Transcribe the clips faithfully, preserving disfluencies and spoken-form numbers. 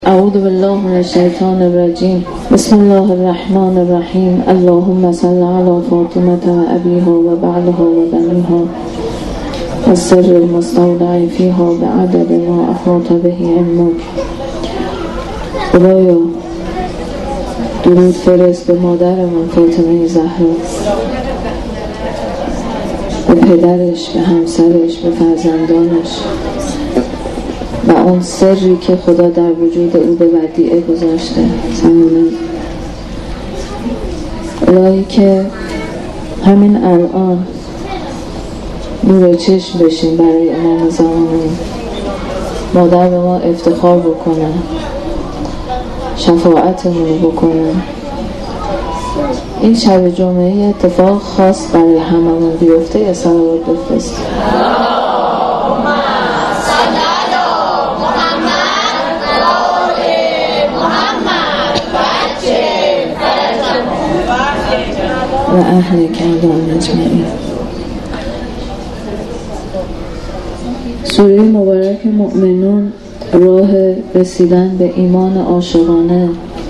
اعوذ بالله من الشیطان الرجیم. بسم الله الرحمن الرحیم. اللهم صل علی فاطمه و ابیها و بعلها و بنیها و سر المستودع فیها بعدد ما احاط به علمک. خدایا درود فرست به مادرمون فاطمه زهرا، به پدرش، به همسرش، به فرزندانش و اون سری که خدا در وجود او به ودیعه گذاشته. زمانه الهی که همین الان نور چشم بشیم برای امام زمانه، مادر به ما افتخار بکنه، شفاعتمون بکنه. این شب جمعه اتفاق خاص برای هممون بیفته. یه صلوات بفرست. و اهل کردان اجمعین. سوره مبارک مؤمنون راه رسیدن به ایمان عاشقانه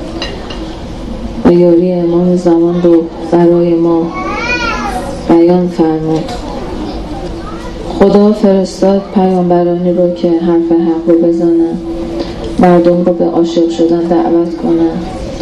و یاری امام زمان رو برای ما بیان فرمود. خدا فرستاد پیامبرانی رو که حرف حق رو بزنن، مردم رو به عاشق شدن دعوت کنن،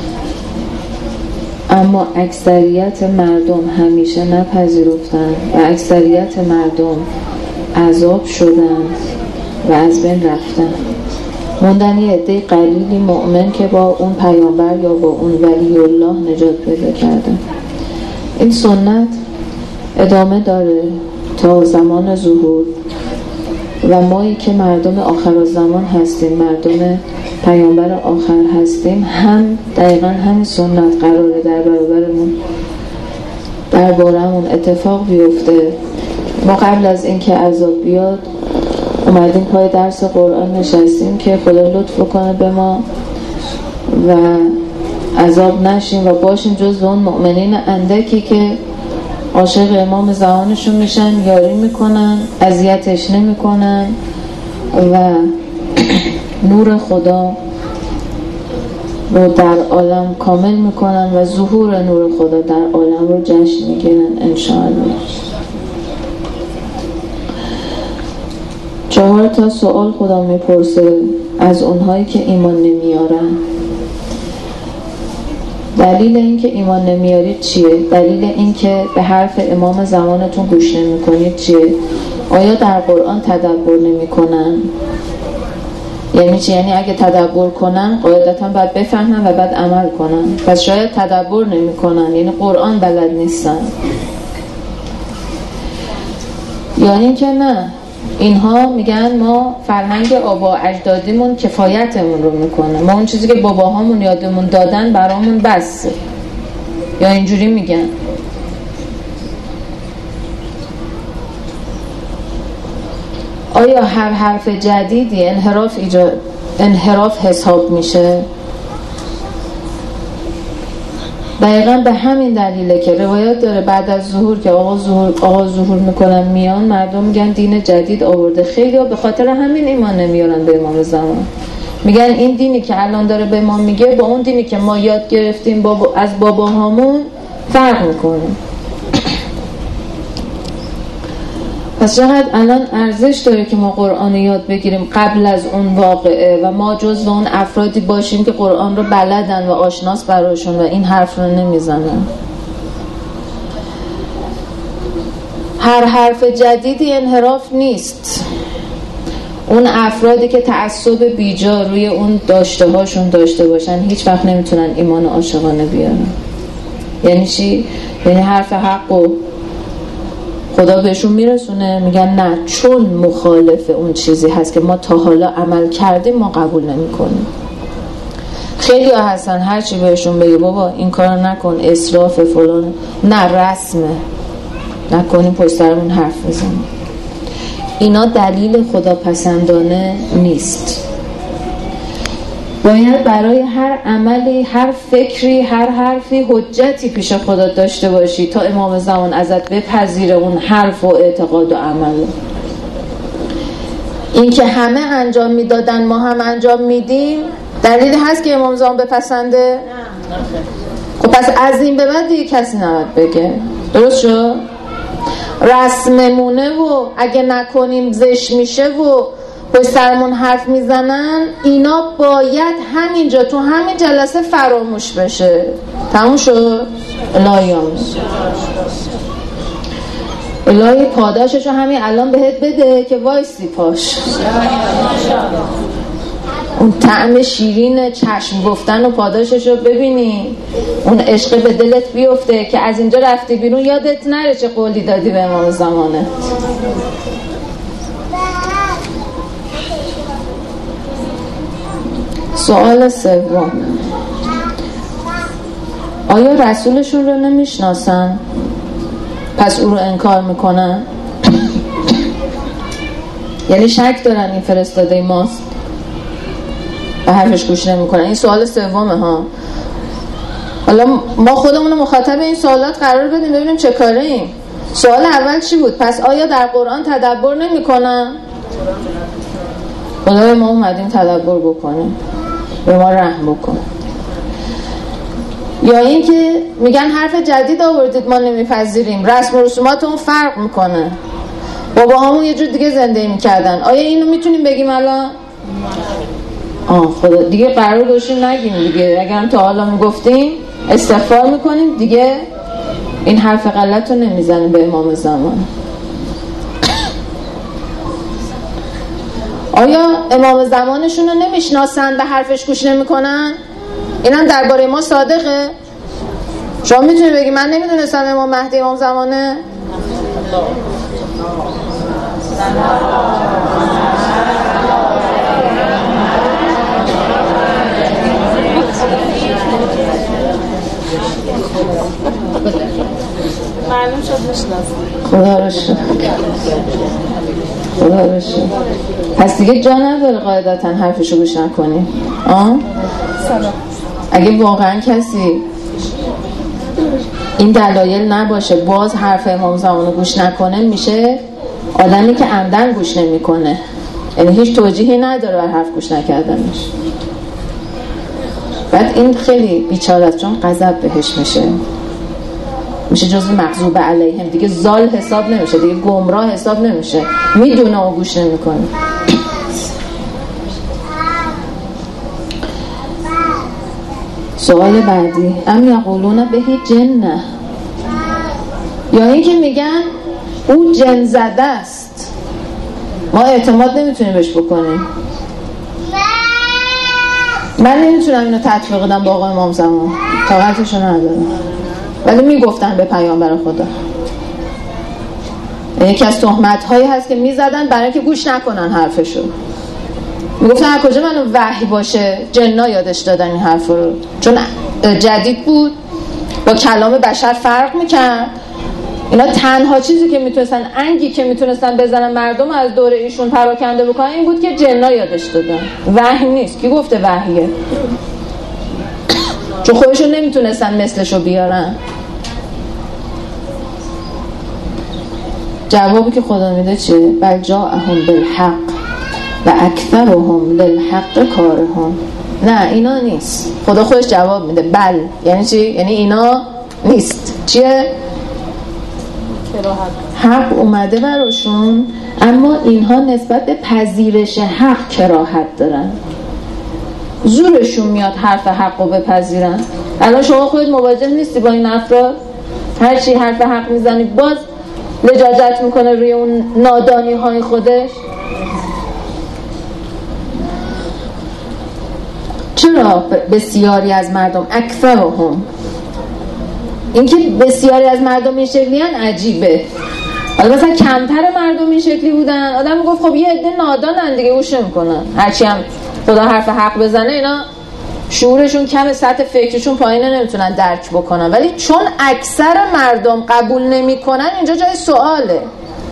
اما اکثریت مردم همیشه نپذیرفتن و اکثریت مردم عذاب شدن و از بین رفتن. موندن یه عده قلیلی مؤمن که با اون پیامبر یا با اون ولی الله نجات پیدا کردن. این سنت ادامه داره تا زمان ظهور و مایی که مردم آخر زمان هستیم، مردم پیامبر آخر هستیم، هم دقیقا همین سنت قراره در برابرمون در بارمون اتفاق بیفته. ما قبل از اینکه عذاب بیاد اومدیم پای درس قرآن نشستیم که خدا لطف کنه به ما و عذاب نشیم و باشیم جز اون مؤمنین اندکی که عاشق امام زمانشون میشن، یاری میکنن، اذیتش نمیکنن و نور خدا رو در عالم کامل میکنن و ظهور نور خدا در عالم رو جشن میگیرن انشاءالله. چهار تا سوال خدا میپرسه از اونهایی که ایمان نمیارن. دلیل این که ایمان نمیارید چیه؟ دلیل این که به حرف امام زمانتون گوش نمیکنید چیه؟ آیا در قرآن تدبر نمیکنن؟ یعنی چی؟ یعنی اگه تدبر کنن قاعدتا باید بفهمن و بعد عمل کنن. پس شاید تدبر نمیکنن، یعنی قرآن بلد نیستن. یعنی که نه، اینها میگن ما فرهنگ آبا اجدادیمون کفایتمون رو میکنه، ما اون چیزی که باباهامون یادمون دادن برامون بسه. یا اینجوری میگن. آیا هر حرف جدیدی انحراف ایجاد انحراف حساب میشه؟ دقیقا به همین دلیله که روایات داره بعد از ظهور که آقا ظهور آقا ظهور میکنن میان، مردم میگن دین جدید آورده. خیلی ها به خاطر همین ایمان نمیارن به امام زمان. میگن این دینی که الان داره به ما میگه با اون دینی که ما یاد گرفتیم بابا از باباهامون فرق میکنه. پس چقدر الان ارزش داره که ما قرآن یاد بگیریم قبل از اون واقعه و ما جز اون افرادی باشیم که قرآن رو بلدن و آشناس براشون و این حرف رو نمیزنن. هر حرف جدیدی انحراف نیست. اون افرادی که تعصب بیجا روی اون داشته هاشون داشته باشن هیچ وقت نمیتونن ایمان عاشقانه بیارن. یعنی چی؟ یعنی حرف حق و خدا بهشون میرسونه، میگن نه، چون مخالف اون چیزی هست که ما تا حالا عمل کردیم ما قبول نمی کنیم. خیلی ها هستن هرچی بهشون بگی بابا این کار نکن، اسراف فلان، نه رسمه، نکنیم پشت سرمون حرف بزنیم. اینا دلیل خدا پسندانه نیست. باید برای هر عملی، هر فکری، هر حرفی حجتی پیش خدا داشته باشی تا امام زمان ازت بپذیره اون حرف و اعتقاد و عمل. این که همه انجام میدادن ما هم انجام میدیم دلیلی هست که امام زمان بپسنده؟ خب پس از این به بعد دیگه کسی نباید بگه. درست شد؟ رسممونه و اگه نکنیم زشت میشه و پشت سرمون حرف میزنن، اینا باید همینجا تو همین جلسه فراموش بشه. تموم شد؟ الهیام الهی پاداششو همین الان بهت بده که وایسی پاش. اون طعم شیرین چشم گفتن و پاداششو ببینی، اون عشق به دلت بیفته که از اینجا رفتی بیرون یادت نره چه قولی دادی به امام زمانت. سوال سوم، آیا رسولشون رو نمیشناسن پس او رو انکار میکنن؟ یعنی شک دارن این فرستاده ماست و حرفش گوش نمیکنن. این سوال سومه ها. حالا ما خودمون رو مخاطب این سوالات قرار بدیم ببینیم چه کاره ایم. سوال اول چی بود؟ پس آیا در قرآن تدبر نمیکنن؟ خدای ما اومدیم تدبر بکنیم، به ما رحم بکن. یا این که میگن حرف جدید آوردید ما نمیپذیریم، رسم و رسومات اون فرق میکنه، بابا همون یه جور دیگه زندگی میکردن. آیا اینو میتونیم بگیم الان؟ آه خدا دیگه قرار داشتیم نگیم دیگه. اگر هم تا حالا میگفتیم استغفار میکنیم دیگه، این حرف غلط رو نمیزنیم به امام زمان. آیا امام زمانشون رو نمیشناسن به حرفش گوش نمیکنن؟ اینم درباره ما صادقه؟ شما میتونی بگی من نمیدونستم امام مهدی امام زمانه؟ معلوم شد میشناسم. خدا رو شکر، خدا رو شکر. پس دیگه جا نداره قاعدتا حرفشو گوش نکنی. آه؟ سلام. اگه واقعا کسی این دلایل نباشه باز حرف امام زمانو گوش نکنه، میشه آدمی که عمدن گوش نمیکنه، یعنی هیچ توجیهی نداره بر حرف گوش نکردنش. بعد این خیلی بیچاره است چون غضب بهش میشه، میشه جزو مغضوب علیهم، دیگه زال حساب نمیشه، دیگه گمراه حساب نمیشه، میدونه و گوش نمیکنه. سوال بعدی، ام یقولون بهی جنه، یا این که میگن او جن زده است، ما اعتماد نمیتونیم بهش بکنیم. من نمیتونم اینو تطبیق بدم با آقای امام زمان، طاقتشو ندارم، ولی میگفتن به پیامبر خدا. یکی از تهمت هایی هست که میزدن برای اینکه گوش نکنن حرفشو. میگفتن از کجا منو وحی باشه؟ جنا یادش دادن این حرف رو، چون جدید بود، با کلام بشر فرق میکرد. اینا تنها چیزی که میتونستن، انگی که میتونستن بزنن مردم از دوره ایشون پراکنده بکنن این بود که جنا یادش دادن. وحی نیست. کی گفته وحیه؟ چون خودشون نمیتونستن مثلشو بیارن. جوابی که خدا میده چیه؟ بل جاءهم بالحق و اکثرهم للحق کارهم. نه اینا نیست. خدا خودش جواب میده بل یعنی چی؟ یعنی اینا نیست. چیه؟ حق اومده براشون، اما اینها نسبت به پذیرش حق کراهت دارن، زورشون میاد حرف حق رو بپذیرن. الان شما خودت مواجه نیستی با این افراد؟ هرچی حرف حق میزنی باز لجاجت میکنه روی اون نادانی های خودش. چرا بسیاری از مردم، اکثرهم، این که بسیاری از مردم این شکلی هن عجیبه. حالا مثلا کمتر مردم این شکلی بودن، آدم میگفت خب یه عده نادانن دیگه گوش نمیکنن، هرچی هم خدا حرف حق بزنه اینا شعورشون کم، سطح فکرشون پایینه، نمیتونن درک بکنن. ولی چون اکثر مردم قبول نمیکنن اینجا جای سواله.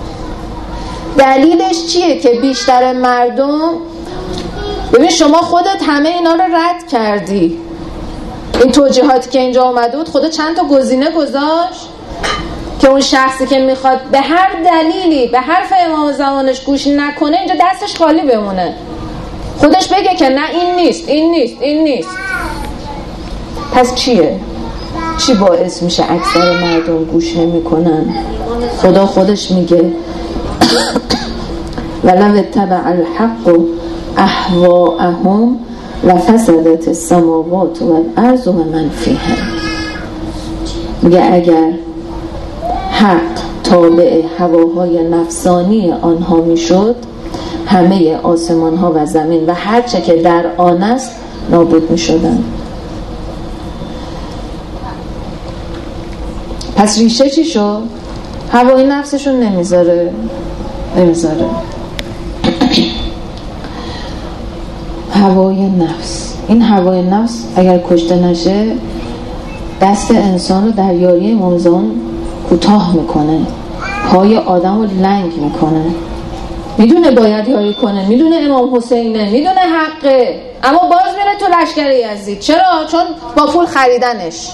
دلیلش چیه که بیشتر مردم، ببین شما خودت همه اینا رو رد کردی، این توجیهاتی که اینجا اومده بود خدا چند تا گزینه گذاشت که اون شخصی که میخواد به هر دلیلی به حرف امام زمانش گوش نکنه اینجا دستش خالی بمونه. خودش بگه که نه این نیست این نیست این نیست. پس چیه؟ چی باعث میشه اکثر مردم گوش نمی کنن؟ خدا خودش میگه ولو اتبع الحق اهواءهم لفسدت السماوات والارض و من فیها. میگه اگر حق تابع هواهای نفسانی آنها میشد، همه آسمان ها و زمین و هر چه که در آن است نابود میشدن. پس ریشه چی شد؟ هوای نفسشون نمیذاره نمیذاره هوای نفس. این هوای نفس اگر کشته نشه دست انسان رو در یاری امام زمان کوتاه میکنه، پای آدم رو لنگ میکنه. میدونه باید یاری کنه، میدونه امام حسینه، میدونه حقه، اما باز میره تو لشکر یزید. چرا؟ چون با پول خریدنش.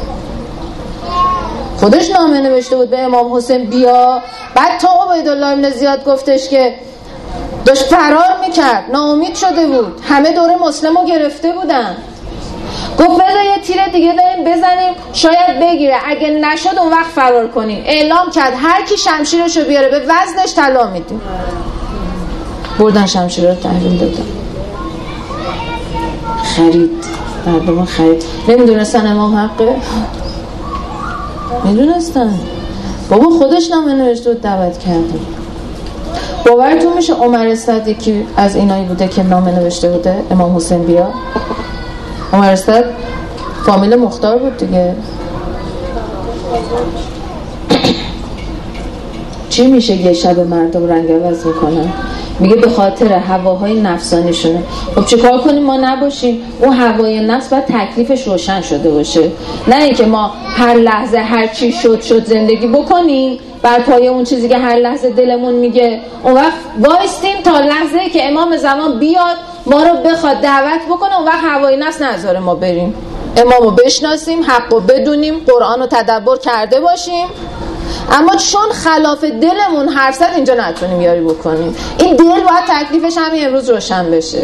خودش نامه نوشته بود به امام حسین بیا، بعد تا عبیدالله ابن زیاد گفتش که داشت فرار میکرد، ناامید شده بود، همه دوره مسلمو گرفته بودن، گفت بذار یه تیر دیگه داریم بزنیم شاید بگیره، اگه نشد اون وقت فرار کنیم. اعلام کرد هر کی شمشیرشو بیاره به وزنش طلا میدیم. بردن شمشیر رو تحویل دادن، خرید، مردم خرید. نمیدونستن امام حقه؟ میدونستن. بابا خودش نامه نوشته بود دعوت کرده. باورتون میشه عمر اسد یکی از اینایی بوده که نامه نوشته بوده امام حسین بیا؟ عمر اسد فامیل مختار بود دیگه. چی میشه یه شب مردم رنگ عوض میکنن؟ میگه به خاطر هواهای نفسانیشونه. خب چه کار کنیم ما نباشیم؟ اون هوای نفس باید تکلیفش روشن شده باشه، نه اینکه ما هر لحظه هر چی شد شد زندگی بکنیم بر پایه اون چیزی که هر لحظه دلمون میگه. اون وقت وایستیم تا لحظه‌ای که امام زمان بیاد ما رو بخواد دعوت بکنه، اون وقت هوای نفس نذاره ما بریم. امامو بشناسیم، حقو بدونیم، قرآن رو تدبر کرده باشیم، اما چون خلاف دلمون حرف زد اینجا نتونیم یاری بکنیم. این دل باید تکلیفش همین امروز روشن بشه.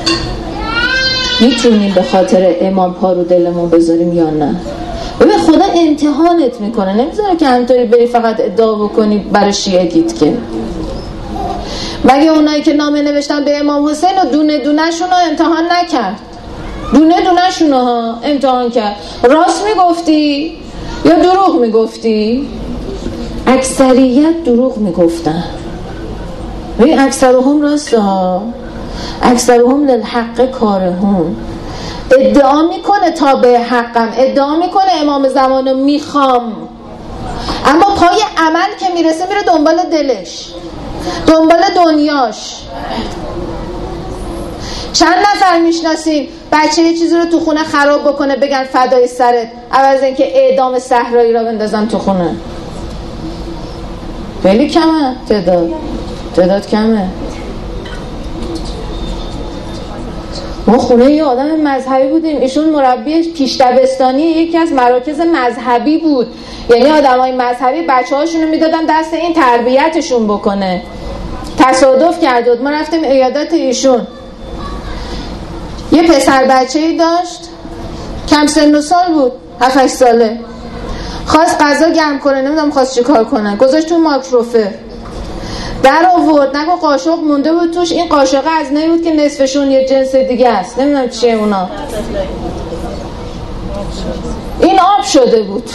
میتونیم به خاطر امام پا رو دلمون بذاریم یا نه؟ ببین خدا امتحانت میکنه، نمیذاره که همینطوری بری فقط ادعا بکنی برای شیعه گید. که مگه اونایی که نامه نوشتن به امام حسین و دونه دونه شون رو امتحان نکرد؟ دونه دونه شون ها امتحان کرد. راست میگفتی یا دروغ میگفتی؟ اکثریت دروغ میگفتن. ببین اکثرهم راسته ها، اکثرهم للحق کارهون. ادعا میکنه تابع حقم، ادعا میکنه امام زمانو میخوام، اما پای عمل که میرسه میره دنبال دلش، دنبال دنیاش. چند نفر میشناسیم بچه یه چیزی رو تو خونه خراب بکنه بگن فدای سرت، عوض اینکه اعدام صحرایی را بندازن تو خونه؟ خیلی کمه تعداد، تعداد کمه. ما خونه یه آدم مذهبی بودیم، ایشون مربی پیش دبستانی یکی از مراکز مذهبی بود، یعنی آدمای مذهبی بچه هاشونو میدادن دست این تربیتشون بکنه. تصادف کرد بود، ما رفتیم عیادت ایشون، یه پسر بچه‌ای داشت کم سن و سال بود، هفت هشت ساله، خواست غذا گرم کنه، نمیدونم خواست چی کار کنه، گذاشت تو ماکروفه، در آورد، نگو قاشق مونده بود توش، این قاشق از نهی بود که نصفشون یه جنس دیگه است، نمیدونم چیه اونا، این آب شده بود.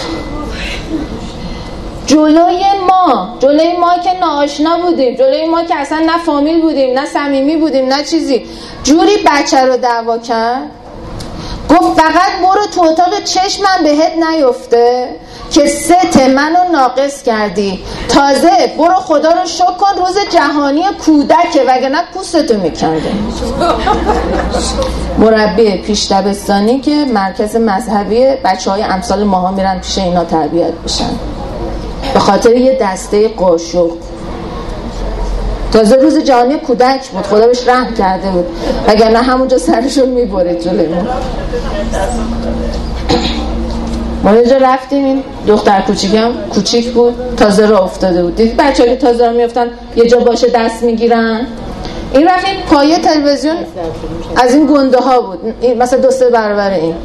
جلوی ما جلوی ما که ناآشنا بودیم، جلوی ما که اصلا نه فامیل بودیم نه صمیمی بودیم نه چیزی، جوری بچه رو دعوا کرد، گفت فقط برو تو اتاق چشمم بهت نیفته که ست منو ناقص کردی، تازه برو خدا رو شکر کن روز جهانی کودکه وگرنه پوستتو میکنده. مربی پیش دبستانی که مرکز مذهبی بچه های امثال ماها میرن پیش اینا تربیت بشن به خاطر یه دسته قاشق. تازه روز جهانی کودک بود، خدا بهش رحم کرده بود وگرنه همونجا سرشون میبره جلوی ما. ما اینجا رفتیم، این دختر کوچیکم کوچیک بود، تازه راه افتاده بود، دید بچه‌ها که تازه راه میافتن یه جا باشه دست میگیرن، این وقت این پایه تلویزیون از این گنده ها بود، مثلا دو سه برابر این.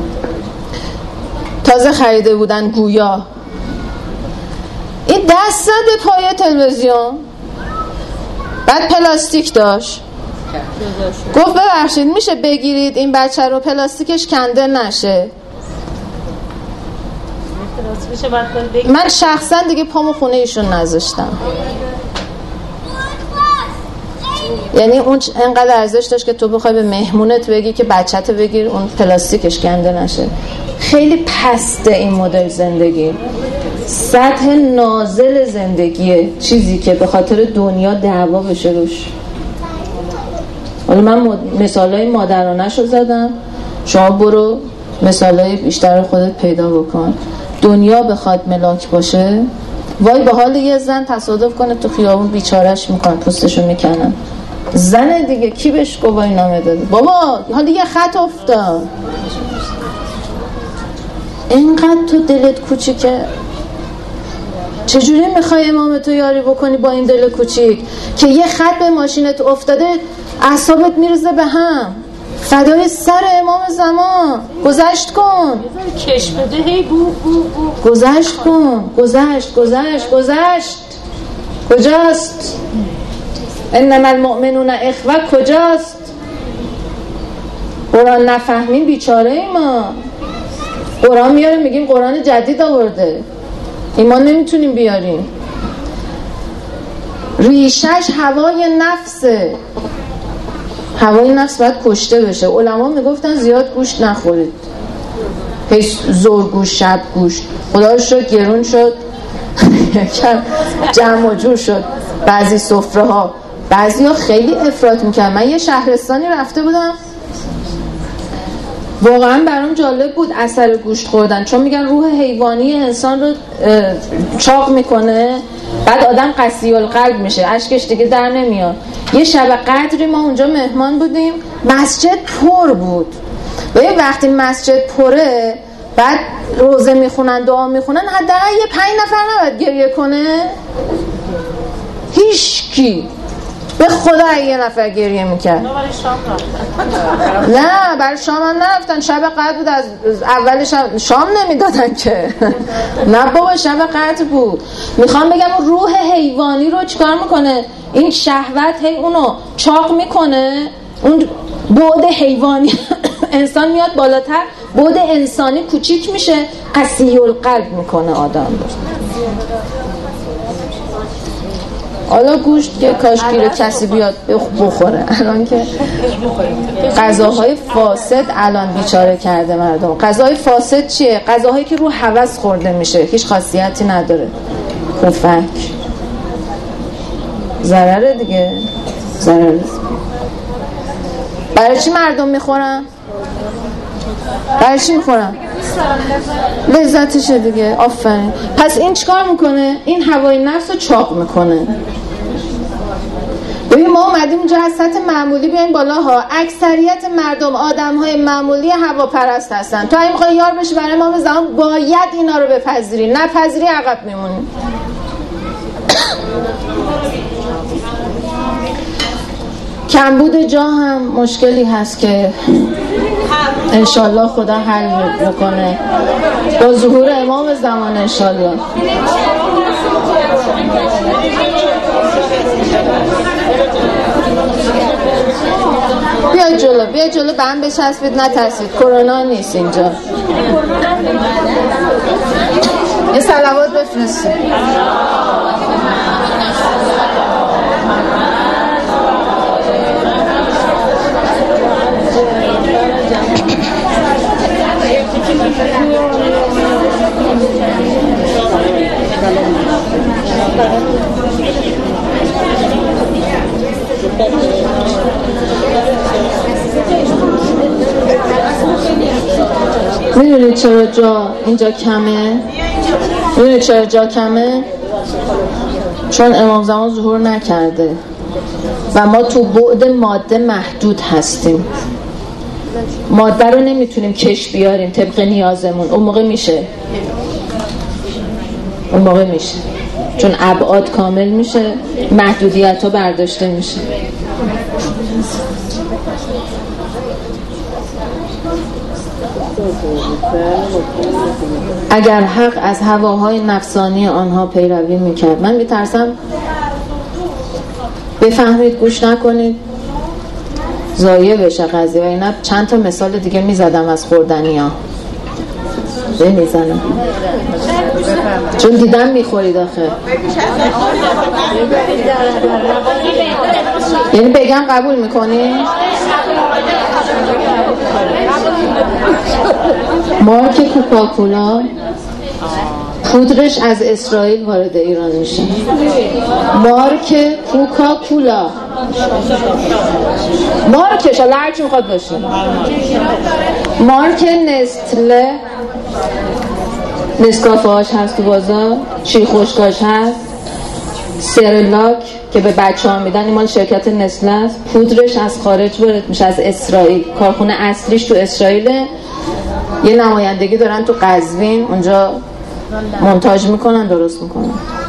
تازه خریده بودن گویا. این دست زد به پایه تلویزیون، بعد پلاستیک داشت، گفت ببخشید میشه بگیرید این بچه رو پلاستیکش کنده نشه. من شخصا دیگه پامو خونه ایشون نذاشتم، یعنی اون انقدر ارزش داشت که تو بخوای به مهمونت بگی که بچه‌ت بگیر اون پلاستیکش کنده نشه. خیلی پسته این مدل زندگی، سطح نازل زندگیه، چیزی که به خاطر دنیا دعوا بشه روش. حالا من مثالای مادرانه‌شو زدم، شما برو مثالای بیشتر خودت پیدا بکن. دنیا بخواد ملاک باشه، وای به حال یه زن تصادف کنه تو خیابون بیچارهش میکنن، پوستشو میکنن. زن دیگه کی بهش گواهی نامه داده؟ بابا حالا یه خط افتاد، اینقدر تو دلت کوچیکه، چجوری میخوای امامتو یاری بکنی با این دل کوچیک که یه خط به ماشینت افتاده اعصابت میرزه به هم؟ فدای سر امام زمان، گذشت کن، کش بده، هی بو بو بو گذشت کن، گذشت گذشت گذشت کجاست؟ انما المؤمنون اخوه کجاست؟ قرآن نفهمین بیچاره ای ما. قرآن میاریم میگیم قرآن جدید آورده، ایمان نمیتونیم بیاریم. ریشش هوای نفسه، هوای نفس باید کشته بشه. علما میگفتن زیاد گوشت نخورید، هی زور گوشت شب گوشت، خدا رو شد گرون شد جمع و جور شد بعضی سفره ها. بعضی ها خیلی افراط میکنن. من یه شهرستانی رفته بودم، واقعا برام جالب بود اثر گوشت خوردن، چون میگن روح حیوانی انسان رو چاق میکنه، بعد آدم قسی القلب میشه، اشکش دیگه در نمیاد. یه شب قدری ما اونجا مهمان بودیم، مسجد پر بود. و یه وقتی مسجد پره، بعد روزه میخونن، دعا میخونن، حداقل یه پنج نفر نباید گریه کنه؟ هیچکی. به خدا یه نفر گریه میکرد. نه برای شام هم نرفتن، شب قدر بود، از اول شام, شام نمیدادن که نه بابا شب قدر بود. میخوام بگم اون روح حیوانی رو چیکار میکنه؟ این شهوت هی اونو چاق میکنه، اون بعد حیوانی انسان میاد بالاتر، بعد انسانی کوچیک میشه، قسی القلب میکنه آدم رو. حالا گوشت که کاشکی رو کسی بیاد بخوره. الان که غذاهای فاسد الان بیچاره کرده مردم. غذاهای فاسد چیه؟ غذاهایی که رو هوس خورده میشه، هیچ خاصیتی نداره، پفک، ضرره دیگه، ضرره. برای چی مردم میخورن؟ برای چی میخورن؟ لذتشه دیگه. آفرین. پس این چیکار میکنه؟ این هوای نفس رو چاق میکنه. ببین ما اومدیم اونجا از سطح معمولی بیایم بالاها. اکثریت مردم آدم‌های معمولی هواپرست هستن. تو اگه میخوای یار بشی برای امام زمان باید اینا رو بپذیری، نپذیری عقب میمونی. کمبود جا هم مشکلی هست که انشالله خدا حل بکنه با ظهور امام زمان انشالله. بیا جلو، بیا جلو، به هم بچسبید، نترسید، کرونا نیست اینجا. یه صلوات بفرستید. میدونید چرا جا اینجا کمه؟ میدونید چرا جا کمه؟ چون امام زمان ظهور نکرده و ما تو بعد ماده محدود هستیم. ماده رو نمیتونیم کش بیاریم طبق نیازمون. اون موقع میشه، اون موقع میشه چون ابعاد کامل میشه، محدودیت ها برداشته میشه. اگر حق از هواهای نفسانی آنها پیروی میکرد. من میترسم بفهمید گوش نکنید ضایع بشه قضیه، و اینا چند تا مثال دیگه میزدم از خوردنی ها بمیزنم چون دیدم میخورید آخه. یعنی بگم قبول میکنی؟ مارک کوکاکولا پودرش از اسرائیل وارد ایران میشه. مارک کوکاکولا مارکش حالا هرچی میخواد باشه. مارک نستله نسکافه هاش هست تو بازار، چی خوشگاش هست، سرلاک که به بچه ها میدن این مال شرکت نسله است. پودرش از خارج وارد میشه از اسرائیل، کارخونه اصلیش تو اسرائیله، یه نمایندگی دارن تو قزوین، اونجا مونتاژ میکنن درست میکنن.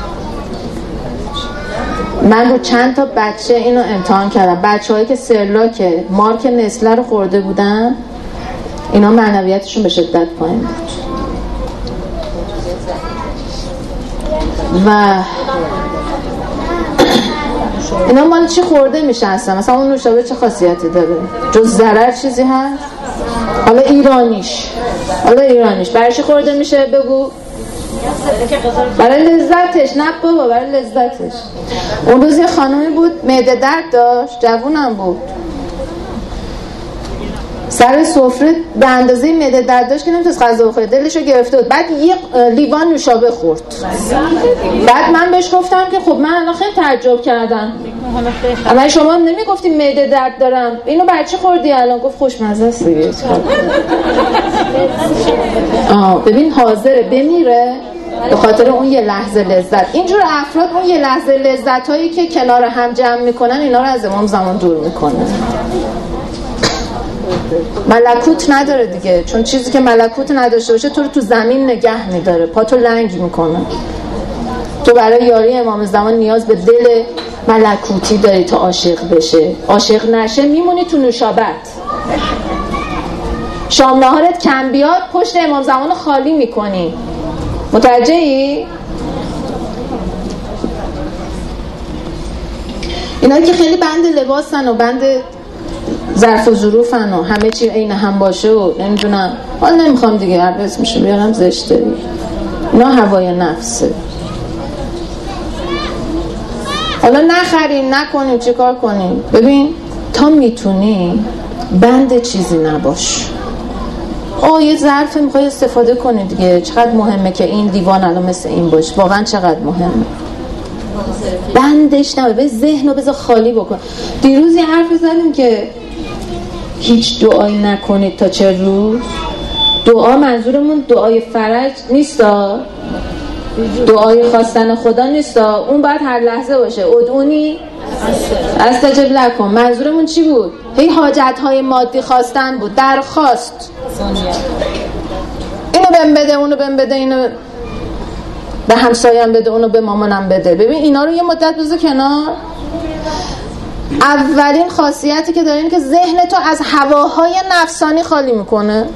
من رو چند تا بچه اینو امتحان کردم، بچه هایی که سرلاک مارک نسله رو خورده بودن اینا معنویتشون به شدت پایین بود و اینا مال چی خورده میشه اصلا؟ مثلا اون نوشابه چه خاصیتی داره؟ جز ضرر چیزی هست؟ حالا ایرانیش حالا ایرانیش برای چی خورده میشه؟ بگو. برای لذتش. نه بابا، برای لذتش. اون روز یه خانومی بود معده درد داشت، جوونم بود، سر سفره به اندازه معده درد داشت که نمیتونست غذا بخوره، دلشو گرفته بود. بعد یه لیوان نوشابه خورد. بعد من بهش گفتم که خب من الان خیلی تعجب کردم، اما شما نمیگفتی معده درد دارم، اینو برای چی خوردی الان؟ گفت خوشمزه است دیگه. آه ببین حاضره بمیره به خاطر اون یه لحظه لذت. اینجور افراد اون یه لحظه لذت هایی که کنار هم جمع میکنن اینا رو از امام زمان دور میکنن. ملکوت نداره دیگه، چون چیزی که ملکوت نداشته باشه تو رو تو زمین نگه میداره، پا تو لنگ میکنه. تو برای یاری امام زمان نیاز به دل ملکوتی داری تا عاشق بشه. عاشق نشه میمونی تو نوشابت. شام نهارت کم بیاد پشت امام زمان خالی میکنی. متوجهی؟ اینا که خیلی بند لباسن و بند ظرف و ظروفن و همه چی عین هم باشه و نمیدونم، حالا نمیخوام دیگه هر اسمشو بیارم زشته، اینا هوای نفسه. حالا نخریم نکنیم چی کار کنیم؟ ببین تا میتونی بند چیزی نباش. آه یه ظرف میخوای استفاده کنی دیگه، چقدر مهمه که این دیوان الان مثل این باشه، واقعا چقدر مهمه. بندش نباشه، به ذهن رو بذار خالی بکن. دیروز یه حرف زدیم که هیچ دعایی نکنید تا چه روز. دعا منظورمون دعای فرج نیستا، دعای خواستن خدا نیستا، اون باید هر لحظه باشه. ادعونی استجب لکم. منظورمون چی بود؟ هی حاجت های مادی خواستن بود، درخواست. اینو بهم بده، اونو بهم بده، اینو به همسایم بده، اونو به مامانم بده. ببین اینا رو یه مدت بذار کنار. اولین خاصیتی که دارین که ذهن تو از هواهای نفسانی خالی میکنه.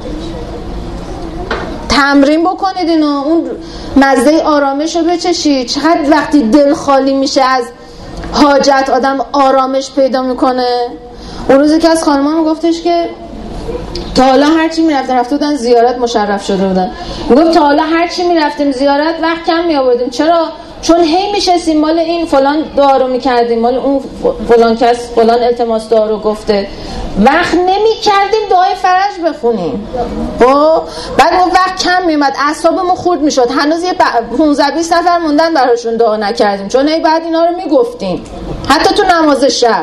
تمرین بکنید اینو، اون مزه آرامش رو بچشید. چقدر وقتی دل خالی میشه از حاجت آدم آرامش پیدا میکنه. اون روزی که از خانمام گفتش که تا حالا هرچی میرفتن رفته بودن زیارت، مشرف شده بودن، میگفت تا حالا هرچی میرفتیم زیارت وقت کم میآوردیم. چرا؟ چون هی میشستیم مال این فلان دعا رو میکردیم، مال اون فلان کس فلان التماس دعا رو گفته، وقت نمیکردیم دعای فرج بخونیم. خب بعد اون وقت کم میومد، اعصابمون خورد میشد. هنوز یه پانزده بیست نفر موندن براشون دعا نکردیم، چون هی بعد اینا رو میگفتیم حتی تو نماز شب.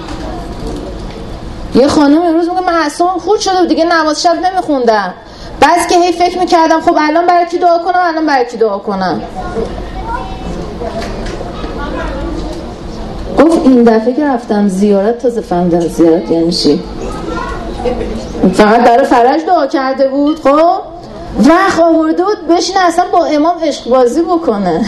یه خانم امروز میگه من اعصابم خورد شده دیگه نماز شب نمیخوندم. بعضی که هی فکر میکردم خب الان برای کی دعا کنم، الان برای کی دعا کنم. گفت این دفعه که رفتم زیارت تازه فهمیدم زیارت یعنی چی. فقط برای فرج دعا کرده بود، خب وقت آورده بود بشینه اصلا با امام عشق بازی بکنه.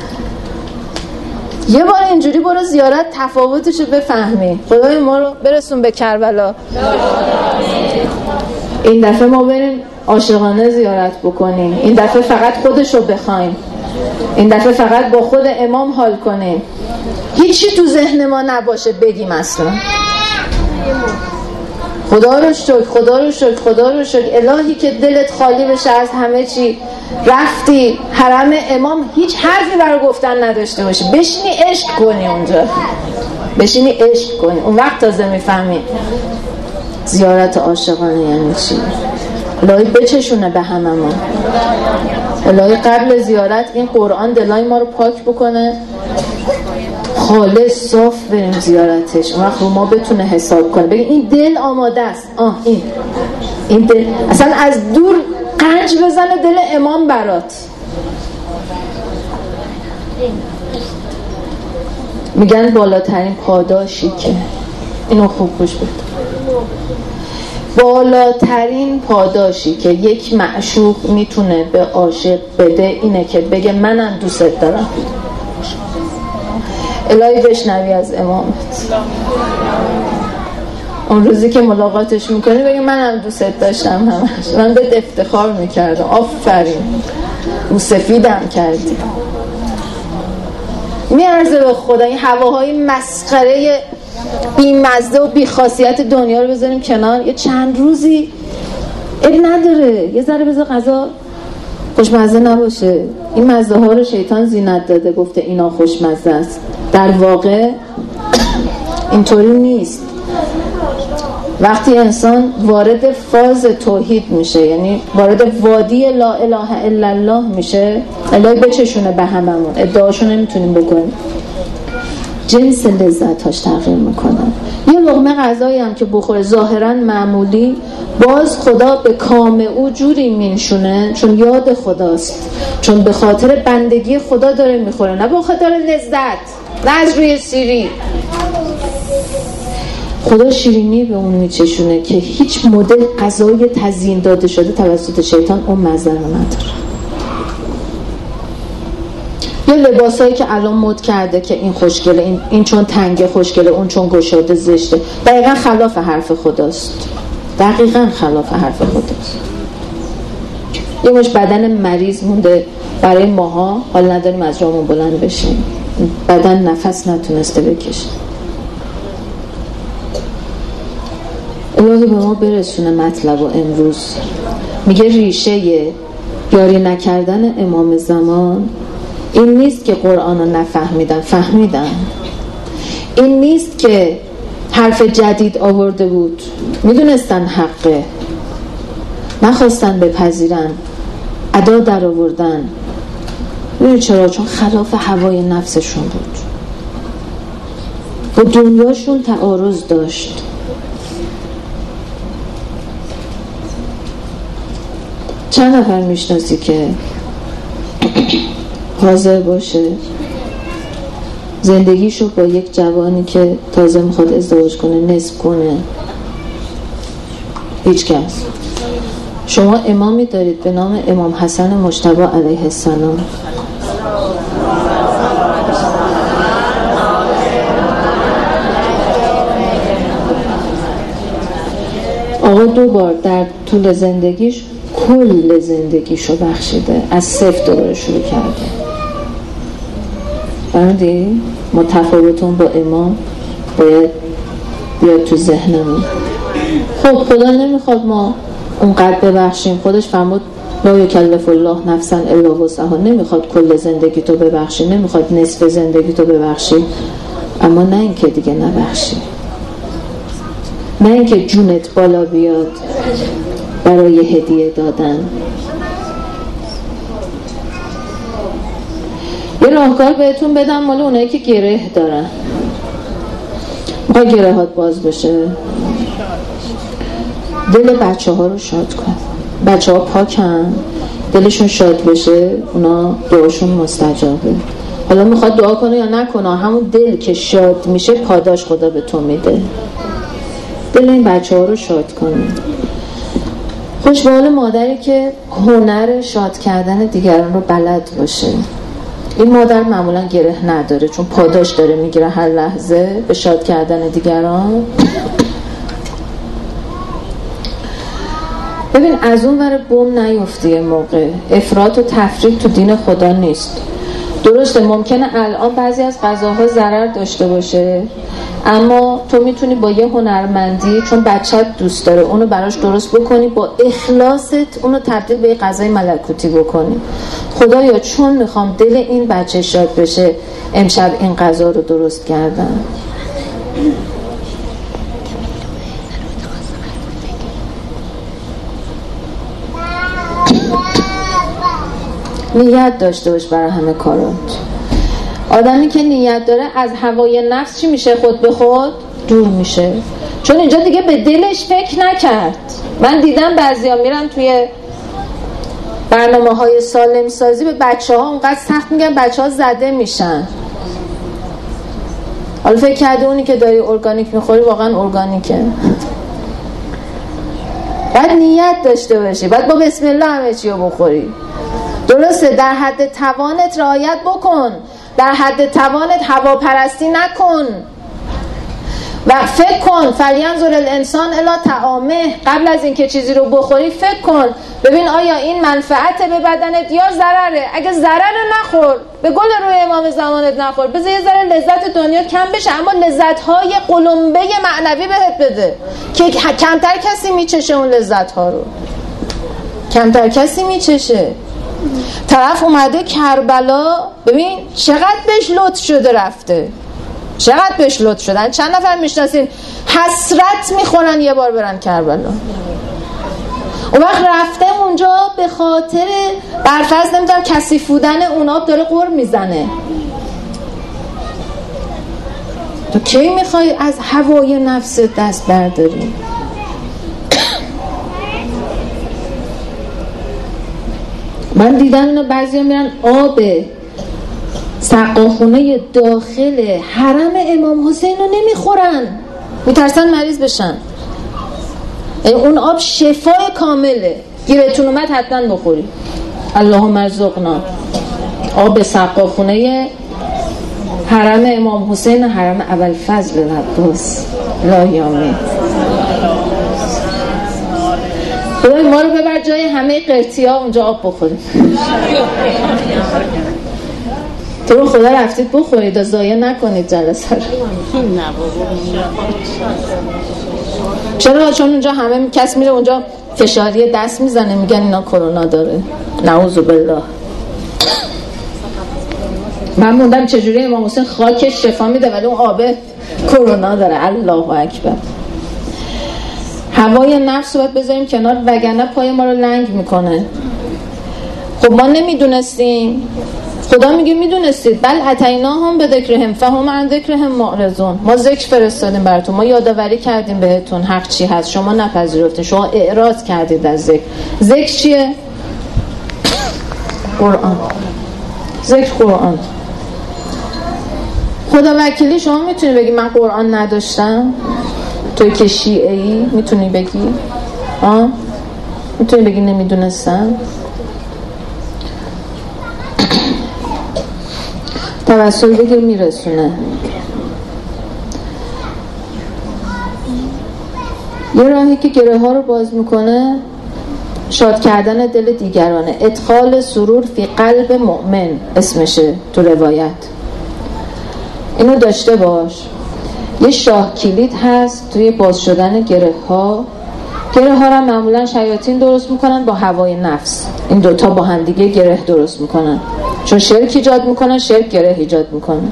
یه بار اینجوری برو زیارت تفاوتشو بفهمی. خدای ما رو برسون به کربلا. این دفعه ما بریم عاشقانه زیارت بکنیم، این دفعه فقط خودشو بخوایم، این دفعه فقط با خود امام حال کنیم، هیچی تو ذهن ما نباشه بگیم اصلا خدا رو شکر خدا رو شکر خدا رو شکر الهی که دلت خالی بشه از همه چی، رفتی حرم امام هیچ حرفی برای گفتن نداشته باشی، بشینی عشق کنی اونجا، بشینی عشق کنی، اون وقت تازه میفهمی زیارت عاشقانه یعنی چی. الهی بچشونه به هممون، الهی قبل زیارت این قرآن دلای ما رو پاک بکنه، خالص صاف بریم زیارتش، اون وقت رو ما بتونه حساب کنه، بگه این دل آماده است، آه این این دل اصلا از دور قنج بزنه دل امام برات. میگن بالاترین پاداشی که اینو خوب گوش بده، بالاترین پاداشی که یک معشوق میتونه به عاشق بده اینه که بگه منم دوست دارم. الهی بشنوی از امامت اون روزی که ملاقاتش میکنی بگه منم دوست داشتم، همش من بهت افتخار میکردم، آفرین رو سفیدم کردی. میارزه به خدا این هواهای مسخره بی‌مزه و بی‌خاصیت دنیا رو بذاریم کنار، یه چند روزی اب نداره، یه ذره بذار غذا خوشمزه نباشه. این مزه ها رو شیطان زینت داده، گفته اینا خوشمزه است، در واقع اینطوری نیست. وقتی انسان وارد فاز توحید میشه، یعنی وارد وادی لا اله الا الله میشه، الهی بچشونه به هممون، ادعاشو نمیتونیم بکنیم، جنس لذتاش تغییر میکنه. یه لقمه غذایی هم که بخوره ظاهرا معمولی، باز خدا به کام او جوری مینشونه چون یاد خداست، چون به خاطر بندگی خدا داره میخوره، نه به خاطر لذت، نه از روی سیری. خدا شیرینی به اون میچشونه که هیچ مدل غذای تزیین داده شده توسط شیطان اون مزه رو نداره. یه لباسایی که الان مد کرده که این خوشگله، این, این چون تنگه خوشگله، اون چون گشاده زشته، دقیقا خلاف حرف خداست، دقیقا خلاف حرف خداست. یه مش بدن مریض مونده برای ماها، حال نداریم از جامون بلند بشیم، بدن نفس نتونسته بکشه. الهی به ما برسونه مطلب و امروز میگه ریشه یاری نکردن امام زمان این نیست که قرآن رو نفهمیدن، فهمیدن. این نیست که حرف جدید آورده بود، میدونستن حقه، نخواستن بپذیرن، ادا در آوردن. ببین چرا؟ چون خلاف هوای نفسشون بود، با دنیاشون تعارض داشت. چند نفر میشناسی که حاضر باشه زندگیشو با یک جوانی که تازه میخواد ازدواج کنه نصب کنه؟ هیچ کس. شما امامی دارید به نام امام حسن مجتبی علیه السلام، آقا دو بار در طول زندگیش کل زندگیشو بخشیده، از صفر دوباره شروع کرده. برندی متفاوتون با امام باید بیاد تو ذهنمون. خب خدا نمیخواد ما اونقدر ببخشیم، خودش فرمود لا یکلف الله نفسا الا وسعها، نمیخواد کل زندگی تو ببخشی، نمیخواد نصف زندگی تو ببخشی، اما نه اینکه دیگه نبخشی، نه اینکه جونت بالا بیاد برای هدیه دادن. یه راهکار بهتون بدم مال اونایی که گره دارن، میخوای گره هات باز بشه، دل بچه ها رو شاد کن. بچه ها پاکن، دلشون شاد بشه، اونا دعاشون مستجابه. حالا میخواد دعا کنه یا نکنه، همون دل که شاد میشه پاداش خدا به تو میده. دل این بچه ها رو شاد کنه. خوش به حال مادری که هنر شاد کردن دیگران رو بلد باشه. این مادر معمولا گره نداره چون پاداش داره میگیره هر لحظه به شاد کردن دیگران. ببین از اون ور بوم نیفتی. یه موقع افراط و تفرید تو دین خدا نیست. درسته ممکنه الان بعضی از غذاها ضرر داشته باشه، اما تو میتونی با یه هنرمندی، چون بچت دوست داره، اونو براش درست بکنی، با اخلاصت اونو تبدیل به یه غذای ملکوتی بکنی. خدایا چون میخوام دل این بچه شاد بشه امشب این غذا رو درست کردم. نیت داشته باش برای همه کارات. آدمی که نیت داره از هوای نفس چی میشه؟ خود به خود دور میشه، چون اینجا دیگه به دلش فکر نکرد. من دیدم بعضیا میرن توی برنامه های سالم سازی به بچه ها اونقدر سخت میگن بچه ها زده میشن. حالا فکر کرده اونی که داری ارگانیک میخوری واقعا ارگانیکه؟ باید نیت داشته باشی، باید با بسم الله همه چی رو بخوری. درسته در حد توانت رعایت بکن، در حد توانت هواپرستی نکن و فکر کن. فلینظر الانسان الی طعامه، قبل از اینکه چیزی رو بخوری فکر کن ببین آیا این منفعت به بدنت یا ضرره. اگه ضرره نخور، به گل روی امام زمانت نخور، بذار یه ذره لذت دنیا کم بشه اما لذت‌های قلمبه معنوی بهت بده که کمتر کسی میچشه اون لذت‌ها رو، کمتر کسی میچشه. طرف اومده کربلا، ببین چقدر بهش لطف شده رفته، چقدر بهش لطف شدن. چند نفر میشناسین حسرت میخورن یه بار برن کربلا؟ اون وقت رفته اونجا به خاطر برفرض نمیدونم کثیف بودن اون آب داره غر میزنه. تو کی میخوای از هوای نفست دست برداری؟ من دیدم اینا بعضیا میرن آب سقاخونه داخل حرم امام حسین رو نمیخورن، میترسن مریض بشن. اون آب شفای کامله، گیرتون اومد حتما بخوری. اللهم ارزقنا آب سقاخونه حرم امام حسین، حرم ابوالفضل العباس لایامی. خدای ما رو ببر جای همه قرتی ها اونجا آب بخوریم. تو رو خدا رفتید بخورید و ضایع نکنید جلسه رو. چرا؟ چون اونجا همه کس میره اونجا فشاری دست میزنه میگن اینا کرونا داره. نعوذ بالله. من موندم چجوری امام حسین خاکش شفا میده ولی اون آب کرونا داره. الله اکبر. هوای نفس رو باید بذاریم کنار وگرنه پای ما رو لنگ میکنه. خب ما نمیدونستیم، خدا میگه میدونستید بل اتیناهم به ذکرهم فهم عن ذکرهم معرضون. ما ذکر فرستادیم براتون، ما یادآوری کردیم بهتون حق چی هست، شما نپذیرفتید، شما اعراض کردید از ذکر. ذکر چیه؟ قرآن. ذکر قرآن. خدا وکیلی شما میتونی بگی من قرآن نداشتم؟ توی که شیعه ای میتونی بگی؟ آه؟ میتونی بگی نمیدونستم؟ توسل بگیر میرسونه. یه راهی که گره ها رو باز میکنه شاد کردن دل دیگرانه. ادخال سرور فی قلب مؤمن اسمشه تو روایت. اینو داشته باش. یه شاه کلید هست توی باز شدن گره ها. گره ها رو معمولا شیاطین درست میکنن با هوای نفس. این دوتا با هم دیگه گره درست میکنن، چون شرک ایجاد میکنن، شرک گره ایجاد میکنن.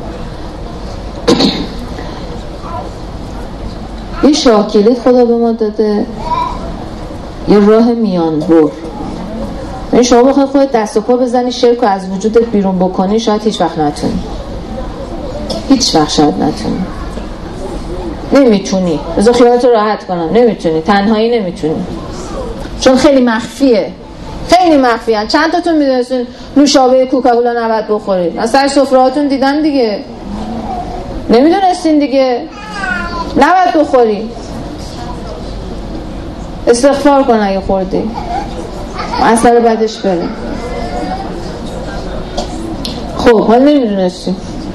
یه شاه کلید خدا به ما داده، یه راه میان بر. یعنی شما بخوای خودت دست و پا بزنی شرک رو از وجودت بیرون بکنی شاید هیچ وقت نتونی، هیچ وقت شاید نتونی، نمیتونی. بذار خیالت رو راحت کنم، نمیتونی، تنهایی نمیتونی، چون خیلی مخفیه، خیلی مخفیه. چند تاتون میدونستون نوشابه کوکاکولا نباید بخورید؟ از سر سفرهاتون دیدم دیگه، نمیدونستین دیگه، نباید بخوری. استغفار کن اگه خوردی، اثر بعدش بره. خب حال نمیدونستین.